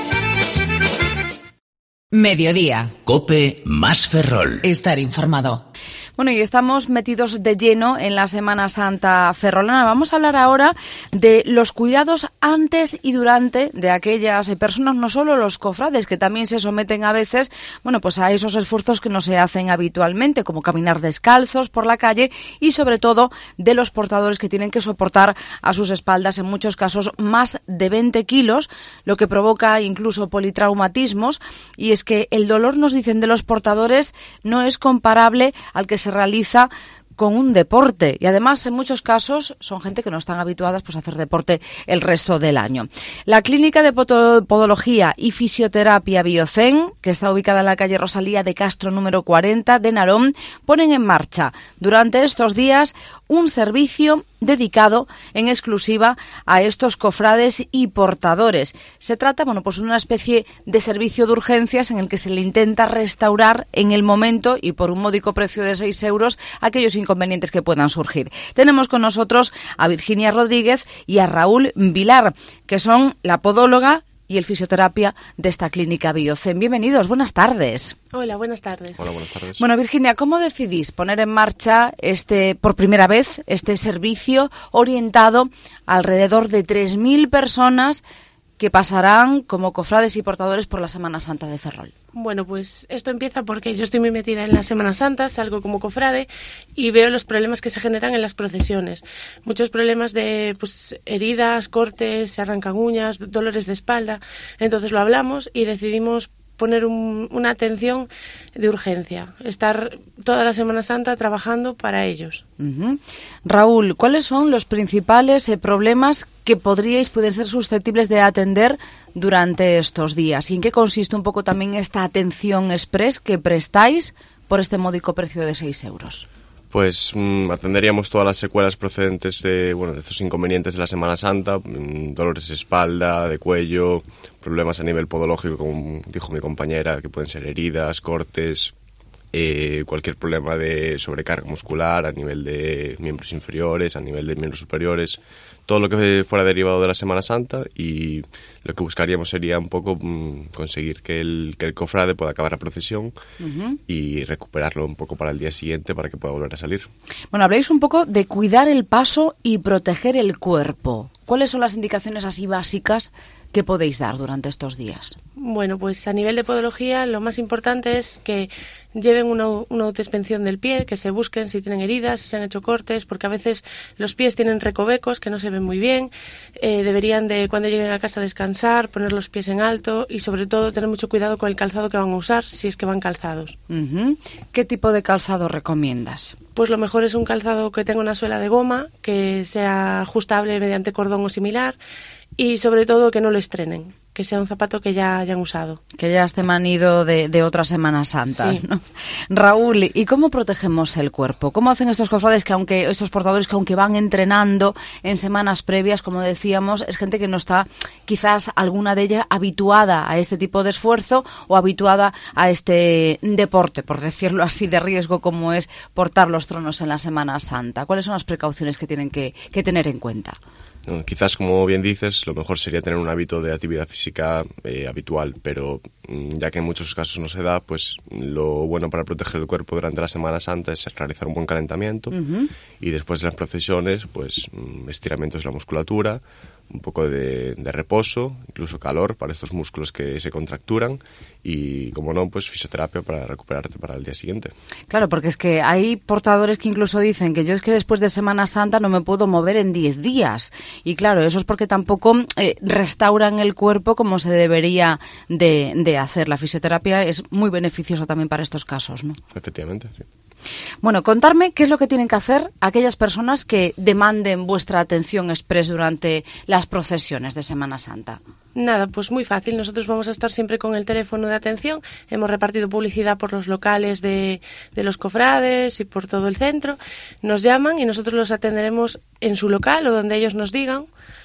Mediodía. COPE más Ferrol. Estar informado. Bueno, y estamos metidos de lleno en la Semana Santa ferrolana. Vamos a hablar ahora de los cuidados antes y durante de aquellas personas, no solo los cofrades, que también se someten a veces, bueno, pues a esos esfuerzos que no se hacen habitualmente, como caminar descalzos por la calle, y sobre todo de los portadores que tienen que soportar a sus espaldas, en muchos casos, más de 20 kilos, lo que provoca incluso politraumatismos. Y es que el dolor, nos dicen, de los portadores no es comparable al que se realiza con un deporte, y además en muchos casos son gente que no están habituadas pues a hacer deporte el resto del año. La Clínica de Podología y Fisioterapia Biocen, que está ubicada en la calle Rosalía de Castro número 40 de Narón, ponen en marcha durante estos días un servicio dedicado en exclusiva a estos cofrades y portadores. Se trata, bueno, pues una especie de servicio de urgencias en el que se le intenta restaurar en el momento y por un módico precio de 6 euros aquellos inconvenientes que puedan surgir. Tenemos con nosotros a Virginia Rodríguez y a Raúl Vilar, que son la podóloga y el fisioterapia de esta clínica Biocen. Bienvenidos, buenas tardes. Hola, buenas tardes. Hola, buenas tardes. Bueno, Virginia, ¿cómo decidís poner en marcha por primera vez este servicio orientado a alrededor de 3.000 personas que pasarán como cofrades y portadores por la Semana Santa de Ferrol? Bueno, pues esto empieza porque yo estoy muy metida en la Semana Santa, salgo como cofrade y veo los problemas que se generan en las procesiones. Muchos problemas de heridas, cortes, se arrancan uñas, dolores de espalda. Entonces lo hablamos y decidimos poner una atención de urgencia, estar toda la Semana Santa trabajando para ellos. Raúl, ¿cuáles son los principales problemas que pueden ser susceptibles de atender durante estos días? ¿Y en qué consiste un poco también esta atención express que prestáis por este módico precio de 6 euros? Pues atenderíamos todas las secuelas procedentes de estos inconvenientes de la Semana Santa, dolores de espalda, de cuello, problemas a nivel podológico, como dijo mi compañera, que pueden ser heridas, cortes, cualquier problema de sobrecarga muscular a nivel de miembros inferiores, a nivel de miembros superiores, todo lo que fuera derivado de la Semana Santa, y lo que buscaríamos sería un poco conseguir que el cofrade pueda acabar la procesión y recuperarlo un poco para el día siguiente para que pueda volver a salir. Bueno, habléis un poco de cuidar el paso y proteger el cuerpo. ¿Cuáles son las indicaciones así básicas que podéis dar durante estos días? Bueno, pues a nivel de podología lo más importante es que lleven una autoinspección del pie, que se busquen si tienen heridas, si se han hecho cortes, porque a veces los pies tienen recovecos que no se ven muy bien. Deberían de, cuando lleguen a casa, descansar, poner los pies en alto y sobre todo tener mucho cuidado con el calzado que van a usar, si es que van calzados. ¿Qué tipo de calzado recomiendas? Pues lo mejor es un calzado que tenga una suela de goma, que sea ajustable mediante cordón o similar, y sobre todo que no lo estrenen, que sea un zapato que ya hayan usado. Que ya esté manido de otra Semana Santa, sí. ¿No? Raúl, ¿y cómo protegemos el cuerpo? ¿Cómo hacen estos cofrades estos portadores que aunque van entrenando en semanas previas, como decíamos, es gente que no está quizás alguna de ellas habituada a este tipo de esfuerzo o habituada a este deporte, por decirlo así, de riesgo como es portar los tronos en la Semana Santa? ¿Cuáles son las precauciones que tienen que tener en cuenta? Quizás, como bien dices, lo mejor sería tener un hábito de actividad física habitual, pero ya que en muchos casos no se da, pues lo bueno para proteger el cuerpo durante la Semana Santa es realizar un buen calentamiento y después de las procesiones, pues estiramientos de la musculatura, un poco de reposo, incluso calor para estos músculos que se contracturan y, como no, pues fisioterapia para recuperarte para el día siguiente. Claro, porque es que hay portadores que incluso dicen que yo es que después de Semana Santa no me puedo mover en 10 días. Y claro, eso es porque tampoco restauran el cuerpo como se debería de hacer. La fisioterapia es muy beneficiosa también para estos casos, ¿no? Efectivamente, sí. Bueno, contarme qué es lo que tienen que hacer aquellas personas que demanden vuestra atención express durante las procesiones de Semana Santa. Nada, pues muy fácil. Nosotros vamos a estar siempre con el teléfono de atención. Hemos repartido publicidad por los locales de los cofrades y por todo el centro. Nos llaman y nosotros los atenderemos en su local o donde ellos nos digan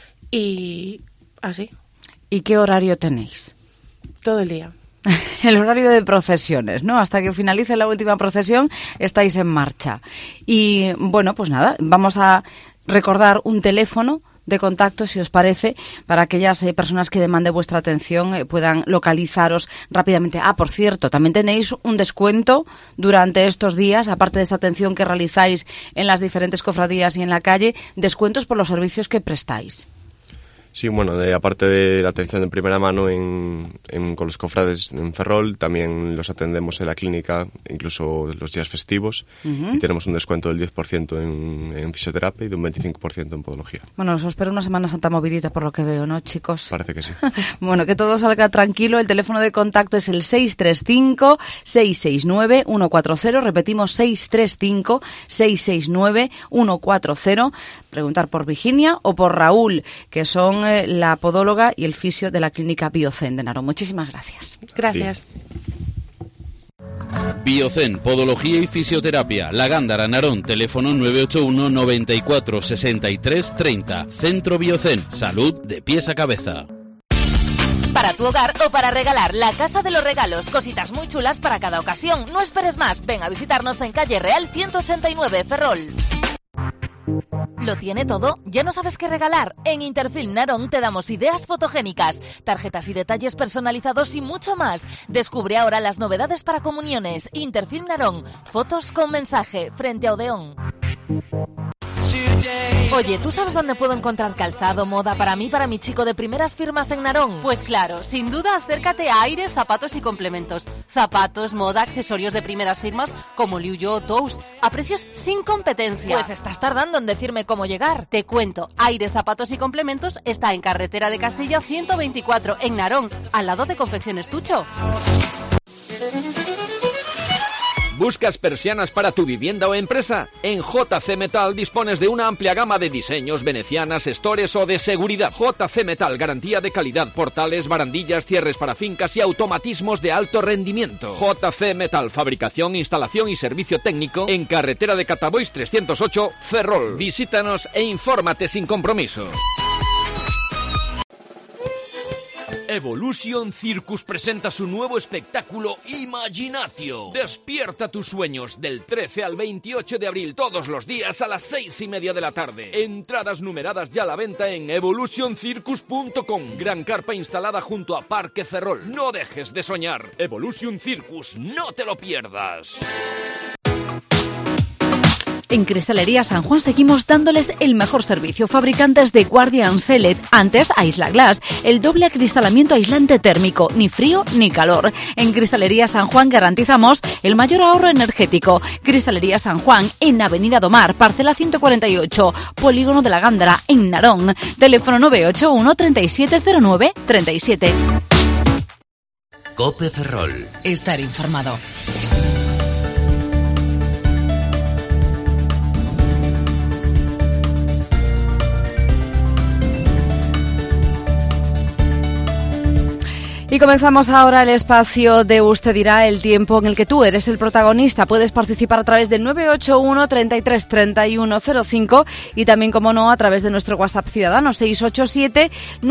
y así. ¿Y qué horario tenéis? Todo el día. El horario de procesiones, ¿no? Hasta que finalice la última procesión estáis en marcha. Y bueno, pues nada, vamos a recordar un teléfono de contacto, si os parece, para aquellas personas que demanden vuestra atención puedan localizaros rápidamente. Por cierto, también tenéis un descuento durante estos días, aparte de esta atención que realizáis en las diferentes cofradías y en la calle, descuentos por los servicios que prestáis. Sí, bueno, aparte de la atención de primera mano con los cofrades en Ferrol, también los atendemos en la clínica, incluso los días festivos, y tenemos un descuento del 10% en fisioterapia y de un 25% en podología. Bueno, os espero una Semana Santa movidita por lo que veo, ¿no, chicos? Parece que sí. Bueno, que todo salga tranquilo. El teléfono de contacto es el 635-669-140, repetimos 635-669-140. Preguntar por Virginia o por Raúl, que son la podóloga y el fisio de la clínica Biocen de Narón. Muchísimas gracias. Gracias. Biocen, podología y fisioterapia. La Gándara, Narón, teléfono 981 94 63 30. Centro Biocen, salud de pies a cabeza. Para tu hogar o para regalar, la Casa de los Regalos. Cositas muy chulas para cada ocasión. No esperes más. Ven a visitarnos en calle Real 189, Ferrol. ¿Lo tiene todo? ¿Ya no sabes qué regalar? En Interfilm Narón te damos ideas fotogénicas, tarjetas y detalles personalizados y mucho más. Descubre ahora las novedades para comuniones. Interfilm Narón, fotos con mensaje, frente a Odeón. Oye, ¿tú sabes dónde puedo encontrar calzado, moda para mí, para mi chico de primeras firmas en Narón? Pues claro, sin duda acércate a Aire Zapatos y Complementos. Zapatos, moda, accesorios de primeras firmas como Liu Yo o Tous, a precios sin competencia. Pues estás tardando en decirme cómo llegar. Te cuento, Aire Zapatos y Complementos está en Carretera de Castilla 124, en Narón, al lado de Confecciones Tucho. ¿Buscas persianas para tu vivienda o empresa? En JC Metal dispones de una amplia gama de diseños, venecianas, stores o de seguridad. JC Metal, garantía de calidad, portales, barandillas, cierres para fincas y automatismos de alto rendimiento. JC Metal, fabricación, instalación y servicio técnico en Carretera de Catabois 308, Ferrol. Visítanos e infórmate sin compromiso. Evolution Circus presenta su nuevo espectáculo Imaginatio. Despierta tus sueños del 13 al 28 de abril, todos los días a las 6:30 de la tarde. Entradas numeradas ya a la venta en evolutioncircus.com. Gran carpa instalada junto a Parque Ferrol. No dejes de soñar. Evolution Circus, no te lo pierdas. En Cristalería San Juan seguimos dándoles el mejor servicio. Fabricantes de Guardian Select, antes Aisla Glass, el doble acristalamiento aislante térmico, ni frío ni calor. En Cristalería San Juan garantizamos el mayor ahorro energético. Cristalería San Juan, en Avenida Domar, parcela 148, Polígono de la Gándara, en Narón. Teléfono 981 3709 37. COPE Ferrol. Estar informado. Y comenzamos ahora el espacio de Usted dirá, el tiempo en el que tú eres el protagonista. Puedes participar a través del 981 33 31 05 y también, como no, a través de nuestro WhatsApp ciudadano 687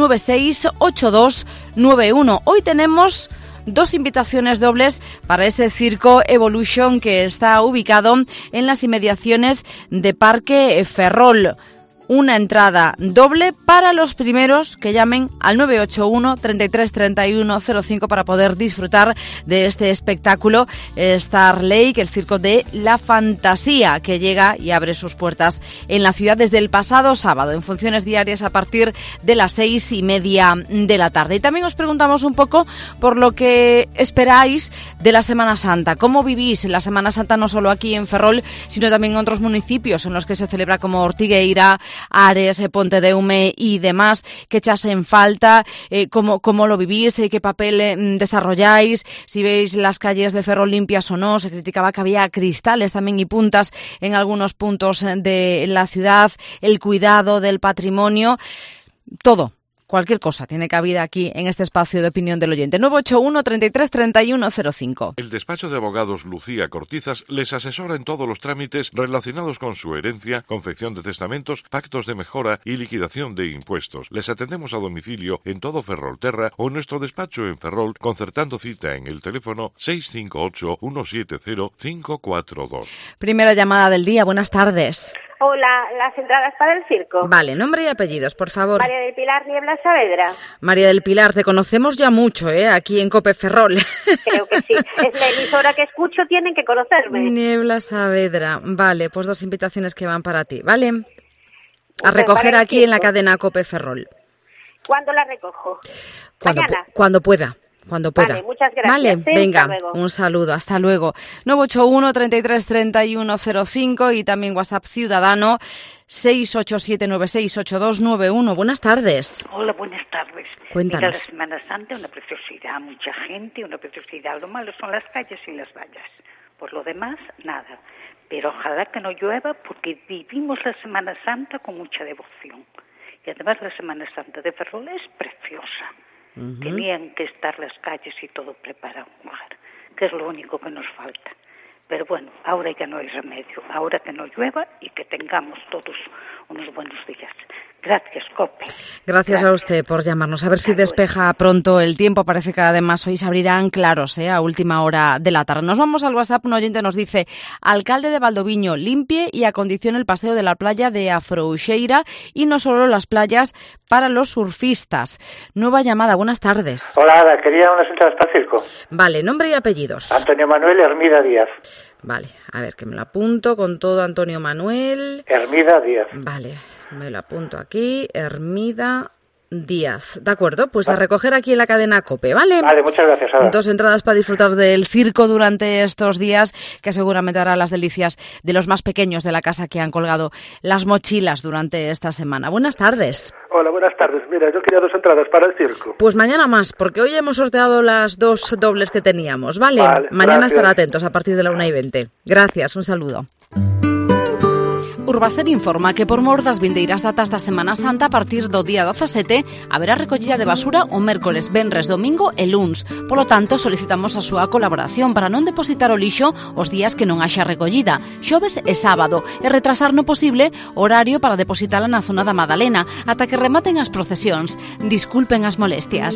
9682 91. Hoy tenemos dos invitaciones dobles para ese circo Evolution que está ubicado en las inmediaciones de Parque Ferrol. Una entrada doble para los primeros que llamen al 981 33 31 05 para poder disfrutar de este espectáculo Star Lake, el circo de la fantasía, que llega y abre sus puertas en la ciudad desde el pasado sábado, en funciones diarias a partir de las 6:30 de la tarde. Y también os preguntamos un poco por lo que esperáis de la Semana Santa. ¿Cómo vivís la Semana Santa, no solo aquí en Ferrol, sino también en otros municipios en los que se celebra, como Ortigueira, Ares, Pontedeume y demás? ¿Qué echas en falta? ¿Cómo lo vivís? ¿Qué papel desarrolláis? Si veis las calles de Ferrol limpias o no. Se criticaba que había cristales también y puntas en algunos puntos de la ciudad. El cuidado del patrimonio. Todo. Cualquier cosa tiene cabida aquí en este espacio de opinión del oyente. 981 33 31 05. El despacho de abogados Lucía Cortizas les asesora en todos los trámites relacionados con su herencia, confección de testamentos, pactos de mejora y liquidación de impuestos. Les atendemos a domicilio en todo Ferrolterra o en nuestro despacho en Ferrol, concertando cita en el teléfono 658 170 542. Primera llamada del día. Buenas tardes. Hola, las entradas para el circo. Vale, nombre y apellidos, por favor. María del Pilar Niebla Saavedra. María del Pilar, te conocemos ya mucho, aquí en COPE Ferrol. Creo que sí. Es la emisora que escucho, tienen que conocerme. Niebla Saavedra. Vale, pues dos invitaciones que van para ti, ¿vale? A recoger aquí en la cadena COPE Ferrol. ¿Cuándo la recojo? Mañana. Cuando pueda. Cuando pueda. Vale, muchas gracias. Vale, venga, un saludo, hasta luego. 981 33 31 05 y también WhatsApp ciudadano 687968291. Buenas tardes. Hola, buenas tardes. Cuéntanos. Mira, la Semana Santa, una preciosidad, mucha gente, una preciosidad. Lo malo son las calles y las vallas. Por lo demás, nada. Pero ojalá que no llueva porque vivimos la Semana Santa con mucha devoción. Y además la Semana Santa de Ferrol es preciosa. Tenían que estar las calles y todo preparado, que es lo único que nos falta. Pero bueno, ahora ya no hay remedio, ahora que no llueva y que tengamos todos unos buenos días. Gracias, COPE. Gracias a usted por llamarnos. A ver si despeja pronto el tiempo. Parece que además hoy se abrirán claros a última hora de la tarde. Nos vamos al WhatsApp. Un oyente nos dice: alcalde de Valdoviño, limpie y acondicione el paseo de la playa de Afrouxeira y no solo las playas para los surfistas. Nueva llamada. Buenas tardes. Hola, Ada. Quería unas entradas para el circo. Vale, nombre y apellidos. Antonio Manuel Hermida Díaz. Vale, a ver, que me lo apunto con todo. Antonio Manuel Hermida Díaz. Vale, Me lo apunto aquí, Hermida Díaz. De acuerdo, pues a recoger aquí en la cadena COPE, ¿vale? Vale, muchas gracias, Ada. 2 entradas para disfrutar del circo durante estos días, que seguramente hará las delicias de los más pequeños de la casa que han colgado las mochilas durante esta semana. Buenas tardes. Hola, buenas tardes. Mira, yo quería 2 entradas para el circo. Pues mañana más, porque hoy hemos sorteado las 2 dobles que teníamos, ¿vale? Vale, mañana gracias. estar atentos a partir de la 1:20. Gracias, un saludo. Urbaser informa que por mor das vindeiras datas da Semana Santa, a partir do día 17 haberá recollida de basura o mércoles, venres, domingo e luns. Polo tanto, solicitamos a súa colaboración para non depositar o lixo os días que non haxa recollida, xoves e sábado, e retrasar no posible o horario para depositala na zona da Madalena ata que rematen as procesións. Disculpen as molestias.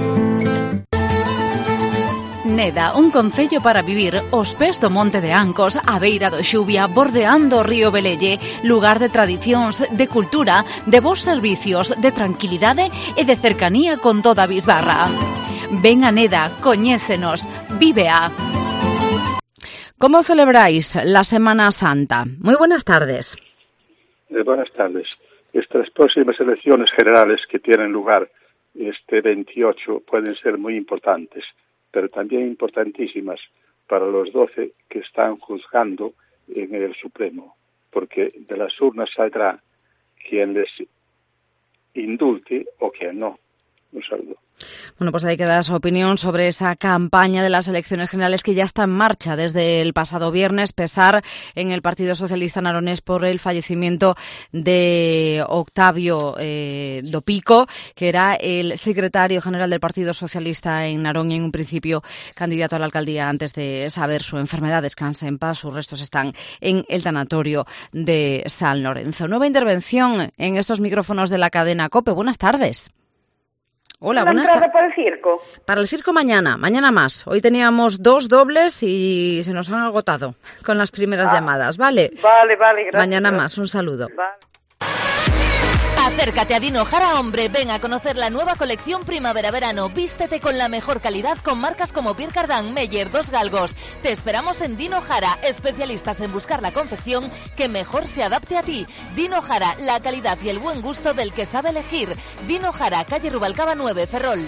Neda, un concello para vivir aos pés do Monte de Ancos, á beira do Xubia, bordeando o río Velelle, lugar de tradicións, de cultura, de bons servicios, de tranquilidade e de cercanía con toda a Bisbarra. Ven a Neda, coñécenos, vívea. ¿Cómo celebráis la Semana Santa? Muy buenas tardes. Buenas tardes. Estas próximas elecciones generales que tienen lugar este 28 pueden ser muy importantes, pero también importantísimas para los 12 que están juzgando en el Supremo, porque de las urnas saldrá quien les indulte o quien no. Un saludo. Bueno, pues ahí queda su opinión sobre esa campaña de las elecciones generales que ya está en marcha desde el pasado viernes, pesar en el Partido Socialista naronés por el fallecimiento de Octavio Dopico, que era el secretario general del Partido Socialista en Narón y en un principio candidato a la alcaldía antes de saber su enfermedad. Descanse en paz, sus restos están en el tanatorio de San Lorenzo. Nueva intervención en estos micrófonos de la cadena COPE. Buenas tardes. Hola, buenas tardes. ¿Para el circo? Para el circo mañana más. Hoy teníamos 2 dobles y se nos han agotado con las primeras llamadas, ¿vale? Vale, gracias. Mañana más, un saludo. Vale. Acércate a Dino Jara, hombre, ven a conocer la nueva colección primavera-verano. Vístete con la mejor calidad con marcas como Pierre Cardin, Meyer, Dos Galgos. Te esperamos en Dino Jara, especialistas en buscar la confección que mejor se adapte a ti. Dino Jara, la calidad y el buen gusto del que sabe elegir. Dino Jara, calle Rubalcaba 9, Ferrol.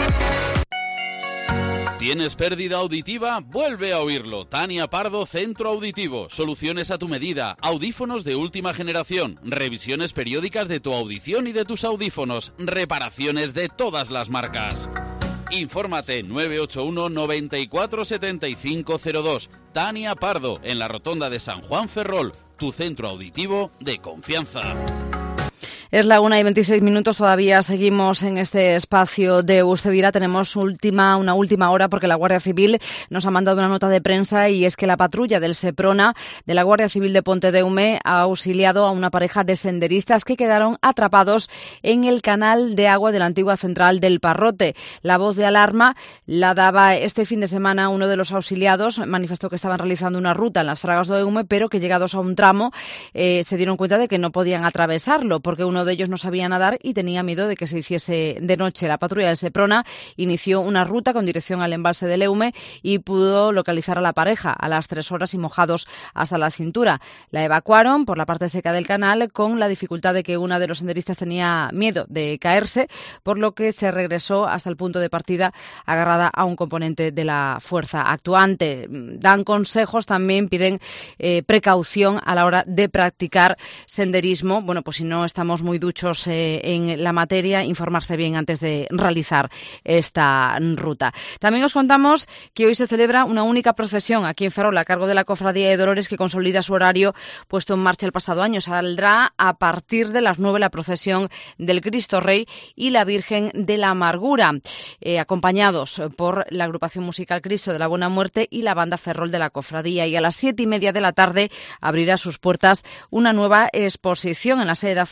¿Tienes pérdida auditiva? Vuelve a oírlo. Tania Pardo, Centro Auditivo. Soluciones a tu medida. Audífonos de última generación. Revisiones periódicas de tu audición y de tus audífonos. Reparaciones de todas las marcas. Infórmate 981 94 75 02. Tania Pardo, en la rotonda de San Juan Ferrol. Tu centro auditivo de confianza. Es la 1:26, todavía seguimos en este espacio de Usted Dirá. Tenemos una última hora porque la Guardia Civil nos ha mandado una nota de prensa y es que la patrulla del Seprona de la Guardia Civil de Pontedeume ha auxiliado a una pareja de senderistas que quedaron atrapados en el canal de agua de la antigua central del Parrote. La voz de alarma la daba este fin de semana uno de los auxiliados. Manifestó que estaban realizando una ruta en las Fragas do Eume, pero que llegados a un tramo se dieron cuenta de que no podían atravesarlo porque uno de ellos no sabía nadar y tenía miedo de que se hiciese de noche. La patrulla del Seprona inició una ruta con dirección al embalse del Eume y pudo localizar a la pareja a las 3 horas y mojados hasta la cintura. La evacuaron por la parte seca del canal con la dificultad de que una de los senderistas tenía miedo de caerse, por lo que se regresó hasta el punto de partida agarrada a un componente de la fuerza actuante. Dan consejos, también piden precaución a la hora de practicar senderismo. Bueno, pues si no estamos muy duchos en la materia, informarse bien antes de realizar esta ruta. También os contamos que hoy se celebra una única procesión aquí en Ferrol a cargo de la Cofradía de Dolores, que consolida su horario puesto en marcha el pasado año. Saldrá a partir de las 9 la procesión del Cristo Rey y la Virgen de la Amargura, acompañados por la agrupación musical Cristo de la Buena Muerte y la banda Ferrol de la Cofradía. Y a las 7:30 de la tarde abrirá sus puertas una nueva exposición en la sede de la Fundación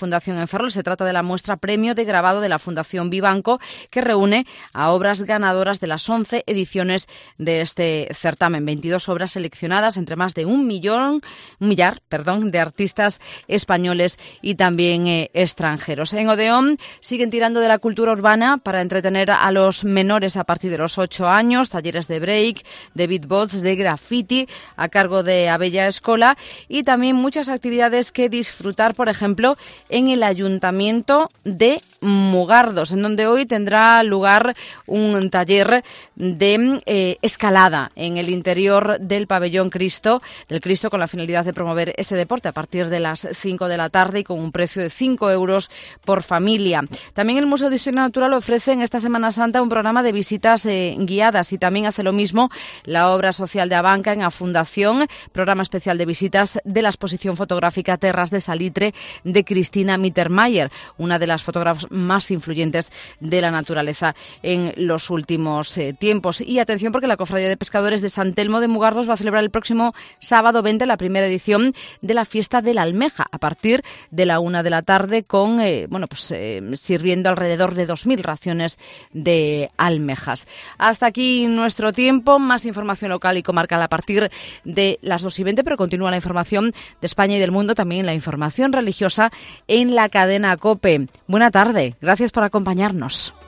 en Ferrol. Se trata de la muestra Premio de Grabado de la Fundación Vivanco, que reúne a obras ganadoras de las 11 ediciones de este certamen. 22 obras seleccionadas entre más de un millar de artistas españoles y también extranjeros. En Odeón siguen tirando de la cultura urbana para entretener a los menores a partir de los 8 años, talleres de break, de beatbox, de graffiti a cargo de Abella Escola y también muchas actividades que disfrutar, por ejemplo, en el Ayuntamiento de Mugardos, en donde hoy tendrá lugar un taller de escalada en el interior del pabellón del Cristo, con la finalidad de promover este deporte a partir de las 5 de la tarde y con un precio de 5 euros por familia. También el Museo de Historia Natural ofrece en esta Semana Santa un programa de visitas guiadas y también hace lo mismo la obra social de Abanca en la Fundación, programa especial de visitas de la exposición fotográfica Terras de Salitre de Cristina Mittermeier, una de las fotógrafas más influyentes de la naturaleza en los últimos tiempos. Y atención, porque la Cofradía de Pescadores de San Telmo de Mugardos va a celebrar el próximo sábado 20 la primera edición de la Fiesta de la Almeja a partir de la 1 de la tarde con sirviendo alrededor de 2.000 raciones de almejas. Hasta aquí nuestro tiempo. Más información local y comarcal a partir de las 2:20, pero continúa la información de España y del mundo, también la información religiosa en la cadena COPE. Buena tarde. Gracias por acompañarnos.